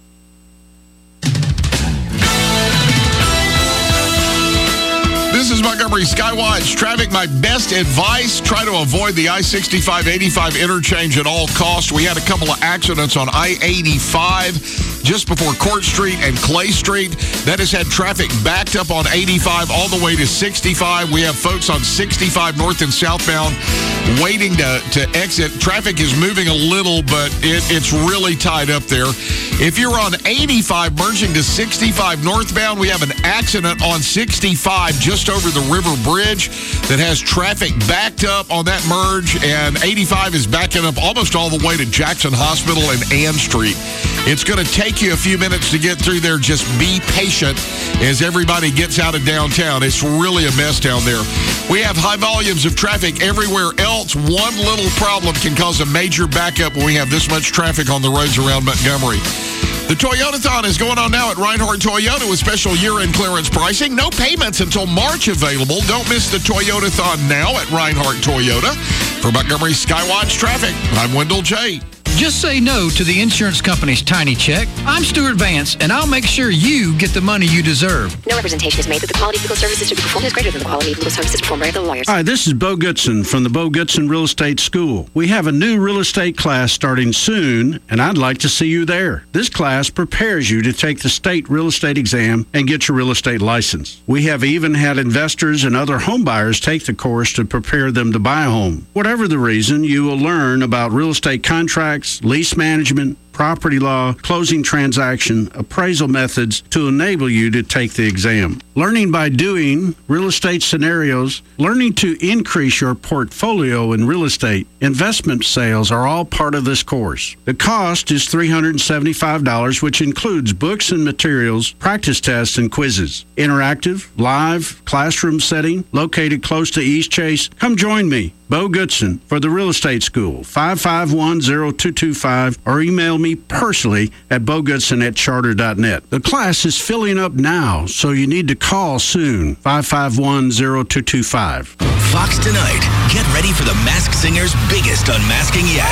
Speaker 15: This is Montgomery Skywatch Traffic. My best advice, try to avoid the I sixty-five eighty-five interchange at all costs. We had a couple of accidents on I eighty-five just before Court Street and Clay Street. That has had traffic backed up on eighty-five all the way to sixty-five. We have folks on sixty-five north and southbound waiting to, to exit. Traffic is moving a little, but it, it's really tied up there. If you're on eighty-five merging to sixty-five northbound, we have an accident on sixty-five just over the River Bridge that has traffic backed up on that merge, and eighty-five is backing up almost all the way to Jackson Hospital and Ann Street. It's going to take you a few minutes to get through there. Just be patient as everybody gets out of downtown. It's really a mess down there. We have high volumes of traffic everywhere else. One little problem can cause a major backup when we have this much traffic on the roads around Montgomery. The Toyotathon is going on now at Reinhardt Toyota with special year-end clearance pricing. No payments until March available. Don't miss the Toyotathon now at Reinhardt Toyota. For Montgomery Skywatch Traffic, I'm Wendell J.
Speaker 16: Just say no to the insurance company's tiny check. I'm Stuart Vance, and I'll make sure you get the money you deserve.
Speaker 17: No representation is made that the quality of legal services to be performed is greater than the quality of legal services performed by other lawyers.
Speaker 5: Hi, this is Bo Goodson from the Bo Goodson Real Estate School. We have a new real estate class starting soon, and I'd like to see you there. This class prepares you to take the state real estate exam and get your real estate license. We have even had investors and other home buyers take the course to prepare them to buy a home. Whatever the reason, you will learn about real estate contracts, lease management, property law, closing transaction, appraisal methods to enable you to take the exam. Learning by doing, real estate scenarios, learning to increase your portfolio in real estate, investment sales are all part of this course. The cost is three hundred seventy-five dollars, which includes books and materials, practice tests, and quizzes. Interactive, live, classroom setting, located close to East Chase. Come join me, Bo Goodson, for the Real Estate School, five five one, zero two two five, or email me personally at bogoodson at charter dot net. The class is filling up now, so you need to call soon, five five one, zero two two five.
Speaker 6: Fox tonight. Get ready for the Masked Singer's biggest unmasking yet.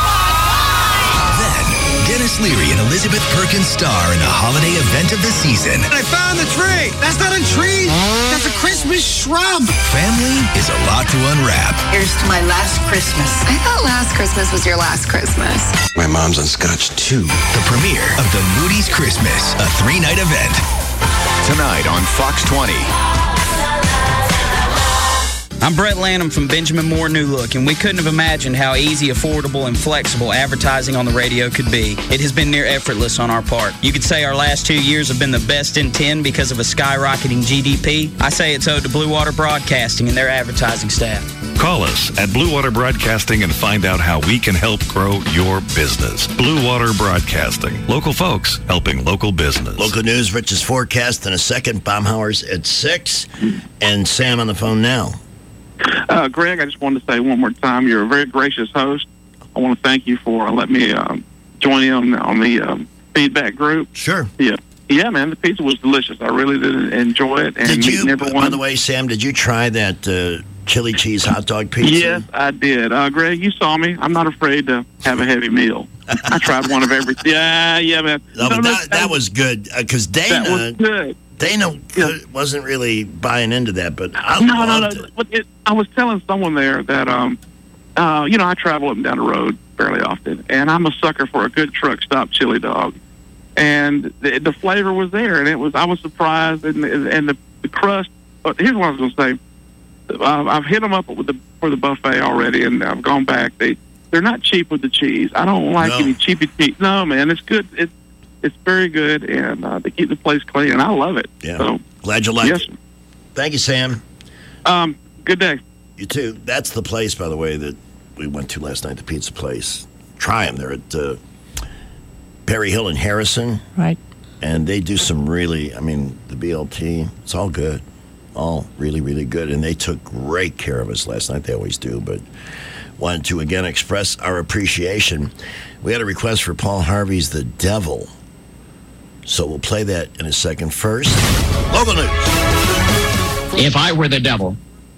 Speaker 6: Then, Dennis Leary and Elizabeth Perkins star in the holiday event of the season.
Speaker 11: I found the tree. That's not a tree. That's a Christmas shrub.
Speaker 6: Family is a lot to unwrap.
Speaker 12: Here's to my last Christmas. I thought last Christmas was your last Christmas.
Speaker 6: My mom's on scotch too. The premiere of The Moody's Christmas, a three-night event. Tonight on Fox twenty.
Speaker 10: I'm Brett Lanham from Benjamin Moore New Look, and we couldn't have imagined how easy, affordable, and flexible advertising on the radio could be. It has been near effortless on our part. You could say our last two years have been the best in ten because of a skyrocketing G D P. I say it's owed to Blue Water Broadcasting and their advertising staff.
Speaker 8: Call us at Blue Water Broadcasting and find out how we can help grow your business. Blue Water Broadcasting. Local folks helping local business.
Speaker 9: Local news, Rich's forecast in a second. Baumhauer's at six. And Sam on the phone now.
Speaker 13: Uh, Greg, I just wanted to say one more time, you're a very gracious host. I want to thank you for letting me um, join in on, on the um, feedback group.
Speaker 9: Sure.
Speaker 13: Yeah. Yeah, man, the pizza was delicious. I really did enjoy it. And
Speaker 9: did you,
Speaker 13: everyone.
Speaker 9: by the way, Sam, did you try that uh, chili cheese hot dog pizza?
Speaker 13: Yes, I did. Uh, Greg, you saw me. I'm not afraid to have a heavy meal. I tried one of every. Yeah, yeah, man.
Speaker 9: No, but that, that was good, because Dana,
Speaker 13: that was good.
Speaker 9: Dana yeah. wasn't really buying into that, but I
Speaker 13: no, no, no.
Speaker 9: it.
Speaker 13: But it, I was telling someone there that, um, uh, you know, I travel up and down the road fairly often, and I'm a sucker for a good truck stop chili dog. And the, the flavor was there, and it was. I was surprised, and, and the, the crust. Uh, here's what I was going to say: uh, I've hit them up with the for the buffet already, and I've gone back. They they're not cheap with the cheese. I don't like
Speaker 9: no.
Speaker 13: any cheapy cheese. No, man, it's good. It's it's very good, and uh, they keep the place clean, and I love it.
Speaker 9: Yeah,
Speaker 13: so,
Speaker 9: glad you liked
Speaker 13: yes.
Speaker 9: it. Thank you, Sam.
Speaker 13: Um, good day.
Speaker 9: You too. That's the place, by the way, that we went to last night. The pizza place. Try them. They're at uh, Perry Hill and Harrison.
Speaker 3: Right.
Speaker 9: And they do some really, I mean, the B L T, it's all good. All really, really good. And they took great care of us last night. They always do. But wanted to, again, express our appreciation. We had a request for Paul Harvey's The Devil. So we'll play that in a second. First, local news.
Speaker 18: If I were the devil.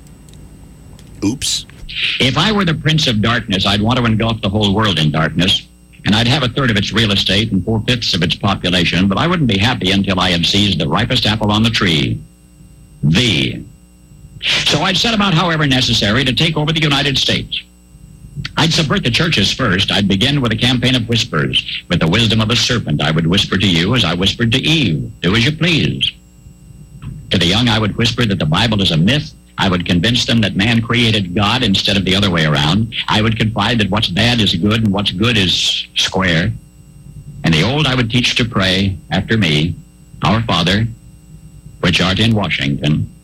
Speaker 9: Oops.
Speaker 18: If I were the prince of darkness, I'd want to engulf the whole world in darkness. And I'd have a third of its real estate and four-fifths of its population, but I wouldn't be happy until I had seized the ripest apple on the tree. The. So I'd set about, however necessary, to take over the United States. I'd subvert the churches first. I'd begin with a campaign of whispers. With the wisdom of a serpent, I would whisper to you as I whispered to Eve, do as you please. To the young, I would whisper that the Bible is a myth. I would convince them that man created God instead of the other way around. I would confide that what's bad is good and what's good is square. And the old I would teach to pray after me, Our Father, which art in Washington.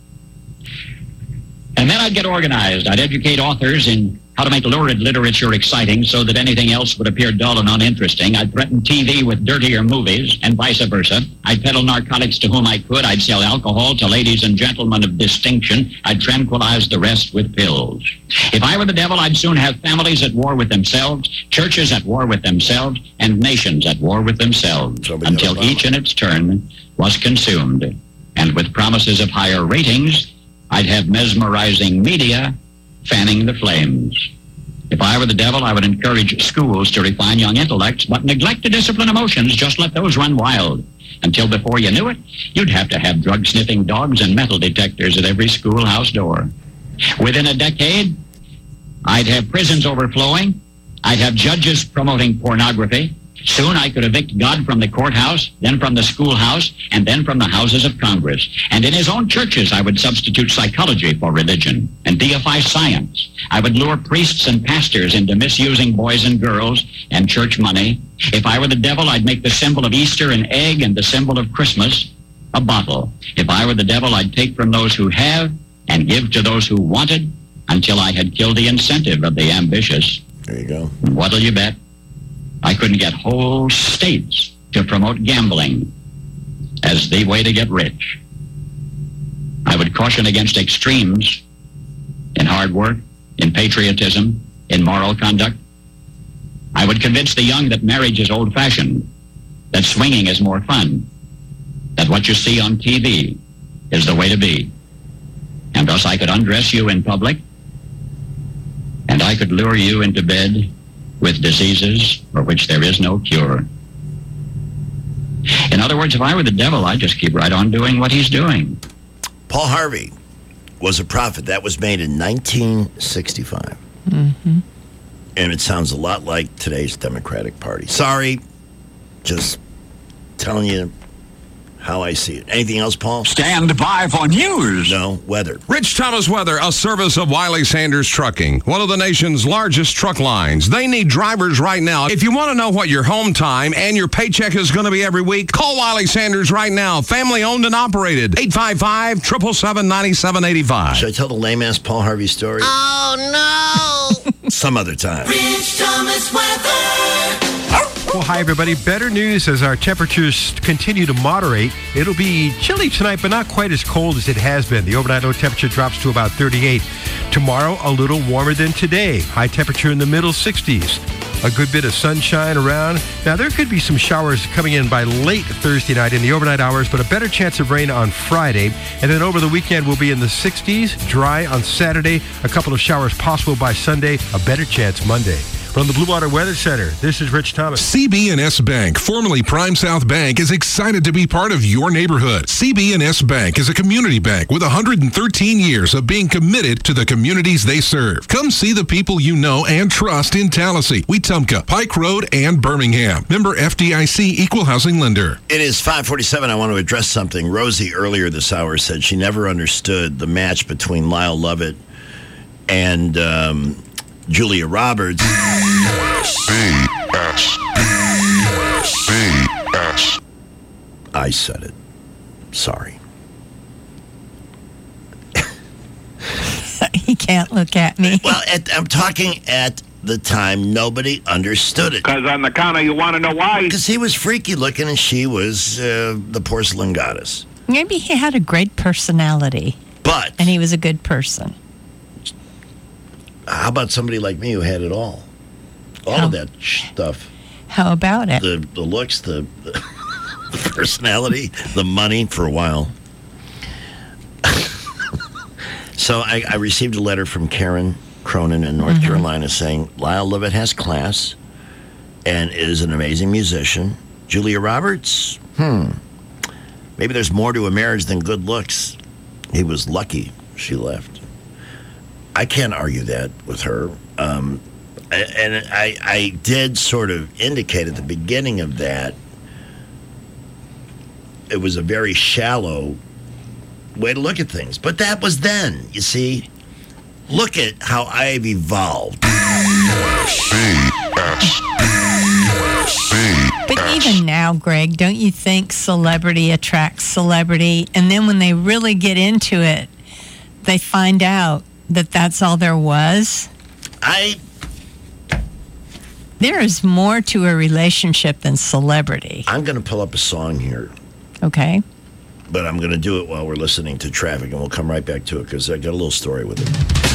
Speaker 18: And then I'd get organized. I'd educate authors in how to make lurid literature exciting so that anything else would appear dull and uninteresting. I'd threaten T V with dirtier movies and vice versa. I'd peddle narcotics to whom I could. I'd sell alcohol to ladies and gentlemen of distinction. I'd tranquilize the rest with pills. If I were the devil, I'd soon have families at war with themselves, churches at war with themselves, and nations at war with themselves, until each in its turn was consumed. And with promises of higher ratings, I'd have mesmerizing media fanning the flames. If I were the devil, I would encourage schools to refine young intellects, but neglect to discipline emotions. Just let those run wild. Until before you knew it, you'd have to have drug-sniffing dogs and metal detectors at every schoolhouse door. Within a decade, I'd have prisons overflowing. I'd have judges promoting pornography. Soon I could evict God from the courthouse, then from the schoolhouse, and then from the houses of Congress. And in his own churches, I would substitute psychology for religion and deify science. I would lure priests and pastors into misusing boys and girls and church money. If I were the devil, I'd make the symbol of Easter an egg and the symbol of Christmas a bottle. If I were the devil, I'd take from those who have and give to those who wanted until I had killed the incentive of the ambitious.
Speaker 9: There you go.
Speaker 18: What'll you bet? I couldn't get whole states to promote gambling as the way to get rich. I would caution against extremes in hard work, in patriotism, in moral conduct. I would convince the young that marriage is old-fashioned, that swinging is more fun, that what you see on T V is the way to be. And thus I could undress you in public, and I could lure you into bed with diseases for which there is no cure. In other words, if I were the devil, I'd just keep right on doing what he's doing.
Speaker 9: Paul Harvey was a prophet. That was made in nineteen sixty-five.
Speaker 3: Mm-hmm.
Speaker 9: And it sounds a lot like today's Democratic Party. Sorry, just telling you how I see it. Anything else, Paul?
Speaker 1: Stand by for news.
Speaker 9: No, weather.
Speaker 7: Rich Thomas Weather, a service of Wiley Sanders Trucking, one of the nation's largest truck lines. They need drivers right now. If you want to know what your home time and your paycheck is going to be every week, call Wiley Sanders right now. Family owned and operated. eight five five, seven seven seven, nine seven eight five.
Speaker 9: Should I tell the lame-ass Paul Harvey story?
Speaker 19: Oh, no.
Speaker 9: Some other time.
Speaker 20: Rich Thomas Weather.
Speaker 21: Well, hi, everybody. Better news as our temperatures continue to moderate. It'll be chilly tonight, but not quite as cold as it has been. The overnight low temperature drops to about thirty-eight. Tomorrow, a little warmer than today. High temperature in the middle sixties. A good bit of sunshine around. Now, there could be some showers coming in by late Thursday night in the overnight hours, but a better chance of rain on Friday. And then over the weekend, we'll be in the sixties, dry on Saturday, a couple of showers possible by Sunday, a better chance Monday. From the Blue Water Weather Center, this is Rich Thomas.
Speaker 14: C B and S Bank, formerly Prime South Bank, is excited to be part of your neighborhood. C B and S Bank is a community bank with one hundred thirteen years of being committed to the communities they serve. Come see the people you know and trust in Tallahassee, Wetumpka, Pike Road, and Birmingham. Member F D I C Equal Housing Lender.
Speaker 9: It is five forty-seven. I want to address something. Rosie earlier this hour said she never understood the match between Lyle Lovett and um, Julia Roberts. I said it. Sorry.
Speaker 3: He can't look at me.
Speaker 9: Well, at, I'm talking at the time nobody understood it.
Speaker 25: Because on the counter, you want to know why?
Speaker 9: Because he was freaky looking and she was uh, the porcelain goddess.
Speaker 3: Maybe he had a great personality.
Speaker 9: But.
Speaker 3: And he was a good person.
Speaker 9: How about somebody like me who had it all? All
Speaker 3: How?
Speaker 9: of that stuff.
Speaker 3: How about it?
Speaker 9: The the looks, the, the, the personality, the money for a while. So I, I received a letter from Karen Cronin in North mm-hmm. Carolina saying, Lyle Lovett has class and is an amazing musician. Julia Roberts, hmm, maybe there's more to a marriage than good looks. He was lucky she left. I can't argue that with her. Um, and I, I did sort of indicate at the beginning of that it was a very shallow way to look at things. But that was then, you see. Look at how I've evolved.
Speaker 3: But even now, Greg, don't you think celebrity attracts celebrity? And then when they really get into it, they find out that that's all there was?
Speaker 9: I...
Speaker 3: There is more to a relationship than celebrity.
Speaker 9: I'm going to pull up a song here.
Speaker 3: Okay.
Speaker 9: But I'm going to do it while we're listening to traffic, and we'll come right back to it because I got a little story with it.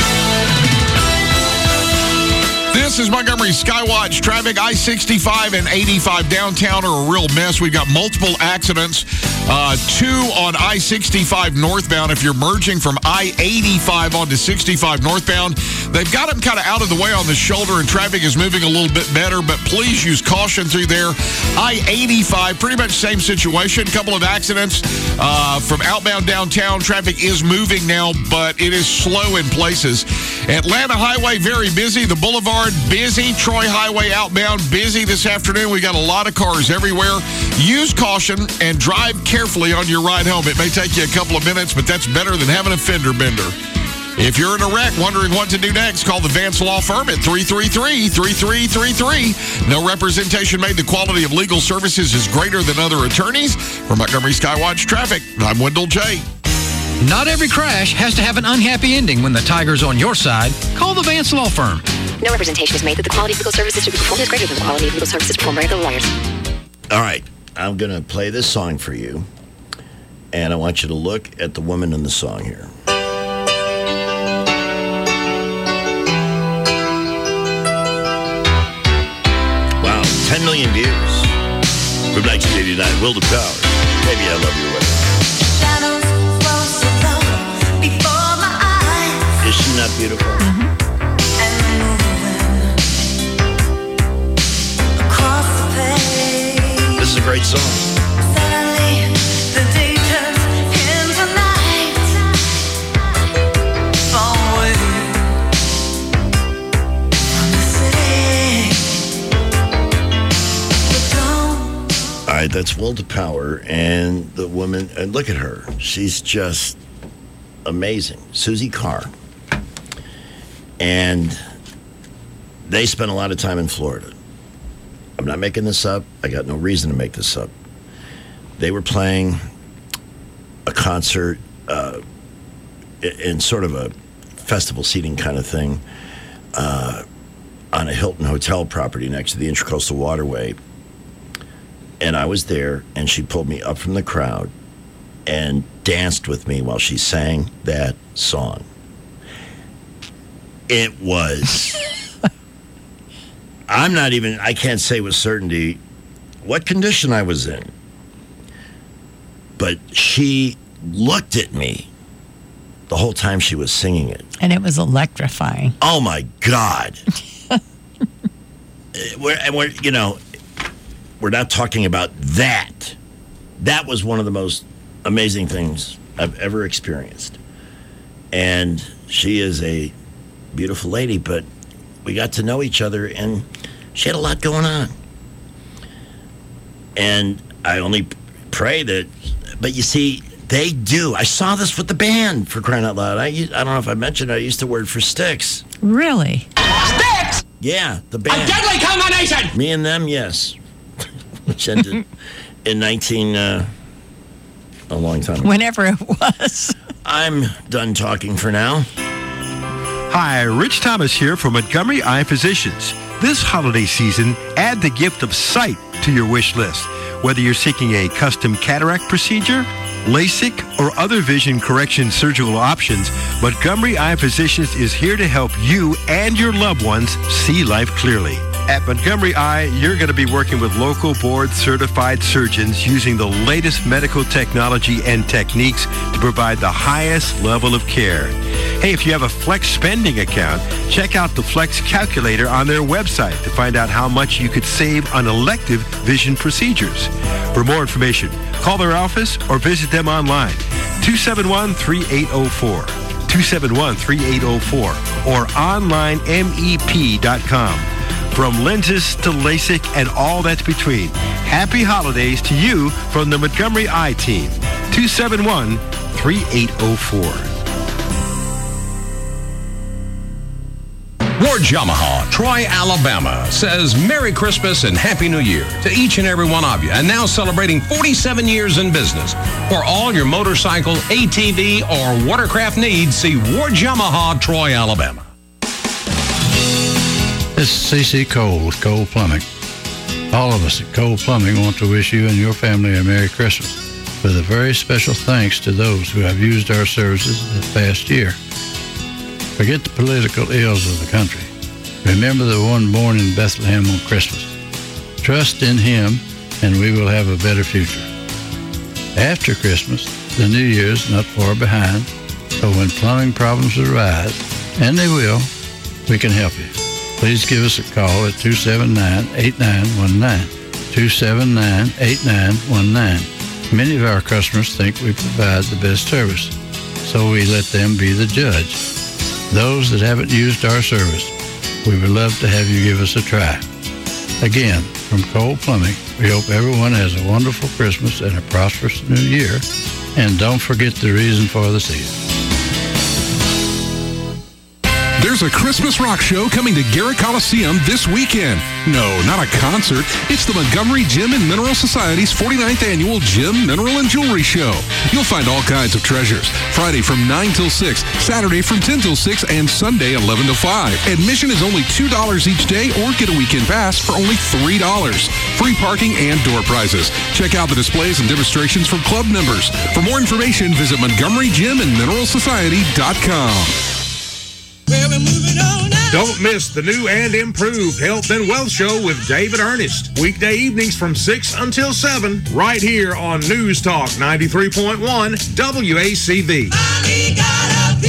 Speaker 15: This is Montgomery Skywatch traffic. I sixty-five and eighty-five downtown are a real mess. We've got multiple accidents. Uh, two on I sixty-five northbound. If you're merging from I eighty-five onto sixty-five northbound, they've got them kind of out of the way on the shoulder, and traffic is moving a little bit better, but please use caution through there. I eighty-five, pretty much same situation. Couple of accidents uh, from outbound downtown. Traffic is moving now, but it is slow in places. Atlanta Highway, very busy. The Boulevard, busy. Troy Highway outbound, busy this afternoon. We got a lot of cars everywhere. Use caution and drive carefully on your ride home. It may take you a couple of minutes, but that's better than having a fender bender. If you're in a wreck wondering what to do next, call the Vance Law Firm at three three three, three three three three. No representation made. The quality of legal services is greater than other attorneys. For Montgomery Skywatch Traffic, I'm Wendell J.
Speaker 16: Not every crash has to have an unhappy ending when the tiger's on your side. Call the Vance Law Firm.
Speaker 17: No representation is made that the quality of legal services to be performed is greater than the quality of legal services performed by other lawyers.
Speaker 9: All right. I'm going to play this song for you, and I want you to look at the woman in the song here. Wow, ten million views. From nineteen eighty-nine, Will the Power. Baby, I love your way. Is she not beautiful?
Speaker 3: Mm-hmm.
Speaker 9: This is a great song.
Speaker 20: Suddenly, the day turns into night. Far away from the city. But don't.
Speaker 9: All right, that's Will to Power, and the woman, and look at her. She's just amazing. Susie Carr. And they spent a lot of time in Florida. I'm not making this up. I got no reason to make this up. They were playing a concert uh, in sort of a festival seating kind of thing uh, on a Hilton Hotel property next to the Intracoastal Waterway. And I was there, and she pulled me up from the crowd and danced with me while she sang that song. It was... I'm not even... I can't say with certainty what condition I was in. But she looked at me the whole time she was singing it.
Speaker 3: And it was electrifying.
Speaker 9: Oh, my God. we're, and we're, you know... We're not talking about that. That was one of the most amazing things I've ever experienced. And she is a beautiful lady, but we got to know each other, and she had a lot going on. And I only pray that, but you see, they do. I saw this with the band, for crying out loud. I, I don't know if I mentioned, I used to work for Styx.
Speaker 3: Really?
Speaker 19: Styx!
Speaker 9: Yeah, the band.
Speaker 19: A deadly combination!
Speaker 9: Me and them, yes. Which ended in nineteen, uh, a long time ago.
Speaker 3: Whenever it was.
Speaker 9: I'm done talking for now.
Speaker 21: Hi, Rich Thomas here from Montgomery Eye Physicians. This holiday season, add the gift of sight to your wish list. Whether you're seeking a custom cataract procedure, LASIK, or other vision correction surgical options, Montgomery Eye Physicians is here to help you and your loved ones see life clearly. At Montgomery Eye, you're going to be working with local board-certified surgeons using the latest medical technology and techniques to provide the highest level of care. Hey, if you have a Flex spending account, check out the Flex calculator on their website to find out how much you could save on elective vision procedures. For more information, call their office or visit them online. two seven one, three eight zero four. two seven one, three eight zero four or online M E P dot com. From lenses to LASIK and all that's between. Happy holidays to you from the Montgomery Eye Team. two seven one, three eight zero four.
Speaker 7: Ward Yamaha, Troy, Alabama, says Merry Christmas and Happy New Year to each and every one of you. And now celebrating forty-seven years in business. For all your motorcycle, A T V, or watercraft needs, see Ward Yamaha, Troy, Alabama.
Speaker 2: This is C C Cole with Cole Plumbing. All of us at Cole Plumbing want to wish you and your family a Merry Christmas with a very special thanks to those who have used our services this past year. Forget the political ills of the country. Remember the one born in Bethlehem on Christmas. Trust in him and we will have a better future. After Christmas, the New Year is not far behind, so when plumbing problems arise, and they will, we can help you. Please give us a call at two seven nine, eight nine one nine, two seven nine, eight nine one nine. Many of our customers think we provide the best service, so we let them be the judge. Those that haven't used our service, we would love to have you give us a try. Again, from Cole Plumbing, we hope everyone has a wonderful Christmas and a prosperous New Year, and don't forget the reason for the season.
Speaker 14: There's a Christmas rock show coming to Garrett Coliseum this weekend. No, not a concert. It's the Montgomery Gem and Mineral Society's forty-ninth Annual Gem, Mineral, and Jewelry Show. You'll find all kinds of treasures. Friday from nine till six, Saturday from ten till six, and Sunday eleven to five. Admission is only two dollars each day, or get a weekend pass for only three dollars. Free parking and door prizes. Check out the displays and demonstrations for club members. For more information, visit Montgomery Gem and Mineral Society dot com.
Speaker 4: Don't miss the new and improved Health and Wealth Show with David Ernest. Weekday evenings from six until seven, right here on News Talk ninety-three point one W A C V.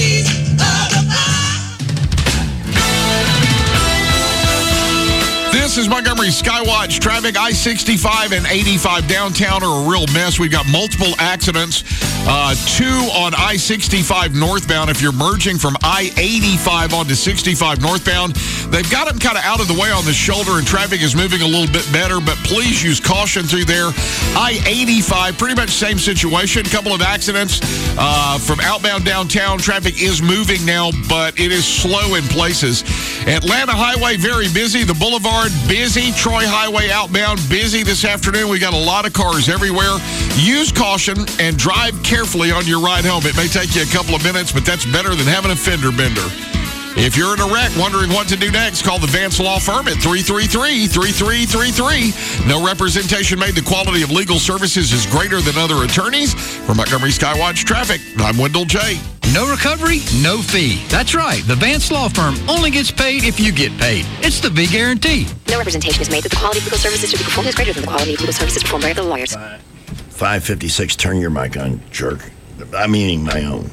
Speaker 14: This
Speaker 15: This is Montgomery Skywatch traffic. I sixty-five and eighty-five downtown are a real mess. We've got multiple accidents. Uh, two on I sixty-five northbound. If you're merging from I eighty-five onto sixty-five northbound, they've got them kind of out of the way on the shoulder and traffic is moving a little bit better, but please use caution through there. I eighty-five, pretty much same situation. Couple of accidents uh, from outbound downtown. Traffic is moving now, but it is slow in places. Atlanta Highway, very busy. The Boulevard, busy. Troy Highway outbound, busy this afternoon. We got a lot of cars everywhere. Use caution and drive carefully on your ride home. It may take you a couple of minutes, but that's better than having a fender bender. If you're in a wreck wondering what to do next, call the Vance Law Firm at three three three, three three three three. No representation made. The quality of legal services is greater than other attorneys. For Montgomery Skywatch Traffic, I'm Wendell J.
Speaker 16: No recovery, no fee. That's right. The Vance Law Firm only gets paid if you get paid. It's the V Guarantee.
Speaker 17: No representation is made that the quality of legal services to be performed is greater than the quality of legal services performed by other lawyers.
Speaker 9: five fifty-six, turn your mic on, jerk. I'm meaning my own.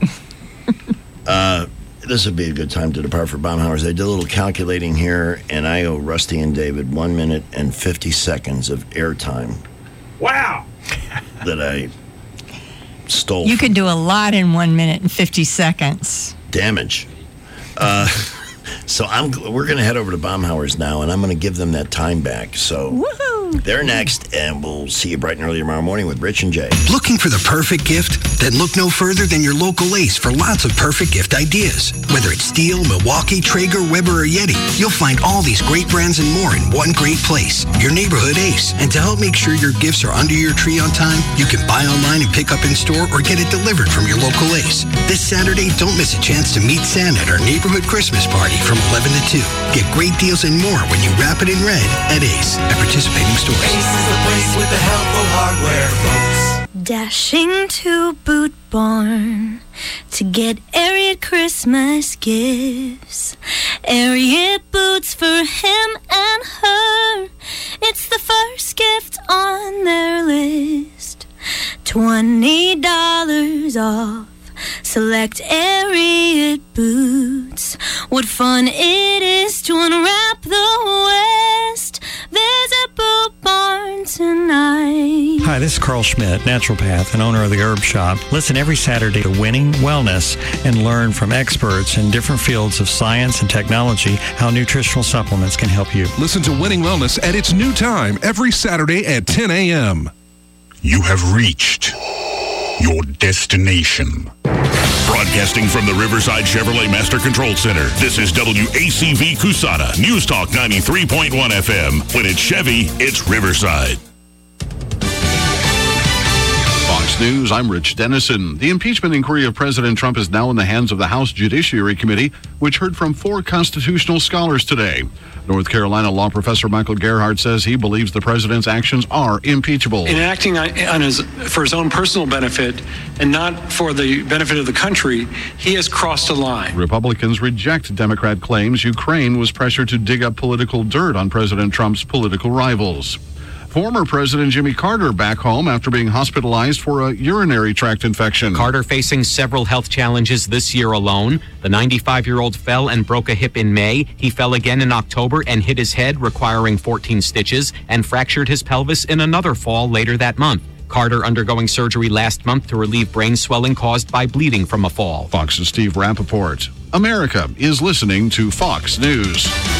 Speaker 9: uh... This would be a good time to depart for Baumhauer's. I did a little calculating here, and I owe Rusty and David one minute and fifty seconds of airtime.
Speaker 4: Wow!
Speaker 9: That I stole.
Speaker 3: You can do a lot in one minute and fifty seconds.
Speaker 9: Damage. Uh, so I'm. We're going to head over to Baumhauer's now, and I'm going to give them that time back. So
Speaker 3: Woohoo!
Speaker 9: They're next, and we'll see you bright and early tomorrow morning with Rich and Jay.
Speaker 6: Looking for the perfect gift? Then look no further than your local Ace for lots of perfect gift ideas. Whether it's Steel, Milwaukee, Traeger, Weber, or Yeti, you'll find all these great brands and more in one great place, your neighborhood Ace. And to help make sure your gifts are under your tree on time, you can buy online and pick up in store or get it delivered from your local Ace. This Saturday, don't miss a chance to meet Santa at our neighborhood Christmas party from eleven to two. Get great deals and more when you wrap it in red at Ace at participating stores.
Speaker 20: Ace is the place with the helpful hardware, folks.
Speaker 5: Dashing to Boot Barn to get Ariat Christmas gifts. Ariat boots for him and her. It's the first gift on their list. twenty dollars off. Select Ariat boots. What fun it is to unwrap the West. Visit Boot Barn tonight.
Speaker 11: Hi, this is Carl Schmidt, naturopath and owner of the Herb Shop. Listen every Saturday to Winning Wellness and learn from experts in different fields of science and technology how nutritional supplements can help you.
Speaker 14: Listen to Winning Wellness at its new time every Saturday at ten a.m.
Speaker 8: You have reached your destination. Broadcasting from the Riverside Chevrolet Master Control Center, this is W A C V Cusana, News Talk ninety-three point one F M. When it's Chevy, it's Riverside.
Speaker 22: Fox News, I'm Rich Dennison. The impeachment inquiry of President Trump is now in the hands of the House Judiciary Committee, which heard from four constitutional scholars today. North Carolina law professor Michael Gerhardt says he believes the president's actions are impeachable.
Speaker 23: In acting on his, for his own personal benefit and not for the benefit of the country, he has crossed a line.
Speaker 22: Republicans reject Democrat claims Ukraine was pressured to dig up political dirt on President Trump's political rivals. Former President Jimmy Carter back home after being hospitalized for a urinary tract infection.
Speaker 24: Carter facing several health challenges this year alone. The ninety-five-year-old fell and broke a hip in May. He fell again in October and hit his head, requiring fourteen stitches, and fractured his pelvis in another fall later that month. Carter undergoing surgery last month to relieve brain swelling caused by bleeding from a fall.
Speaker 22: Fox's Steve Rappaport. America is listening to Fox News.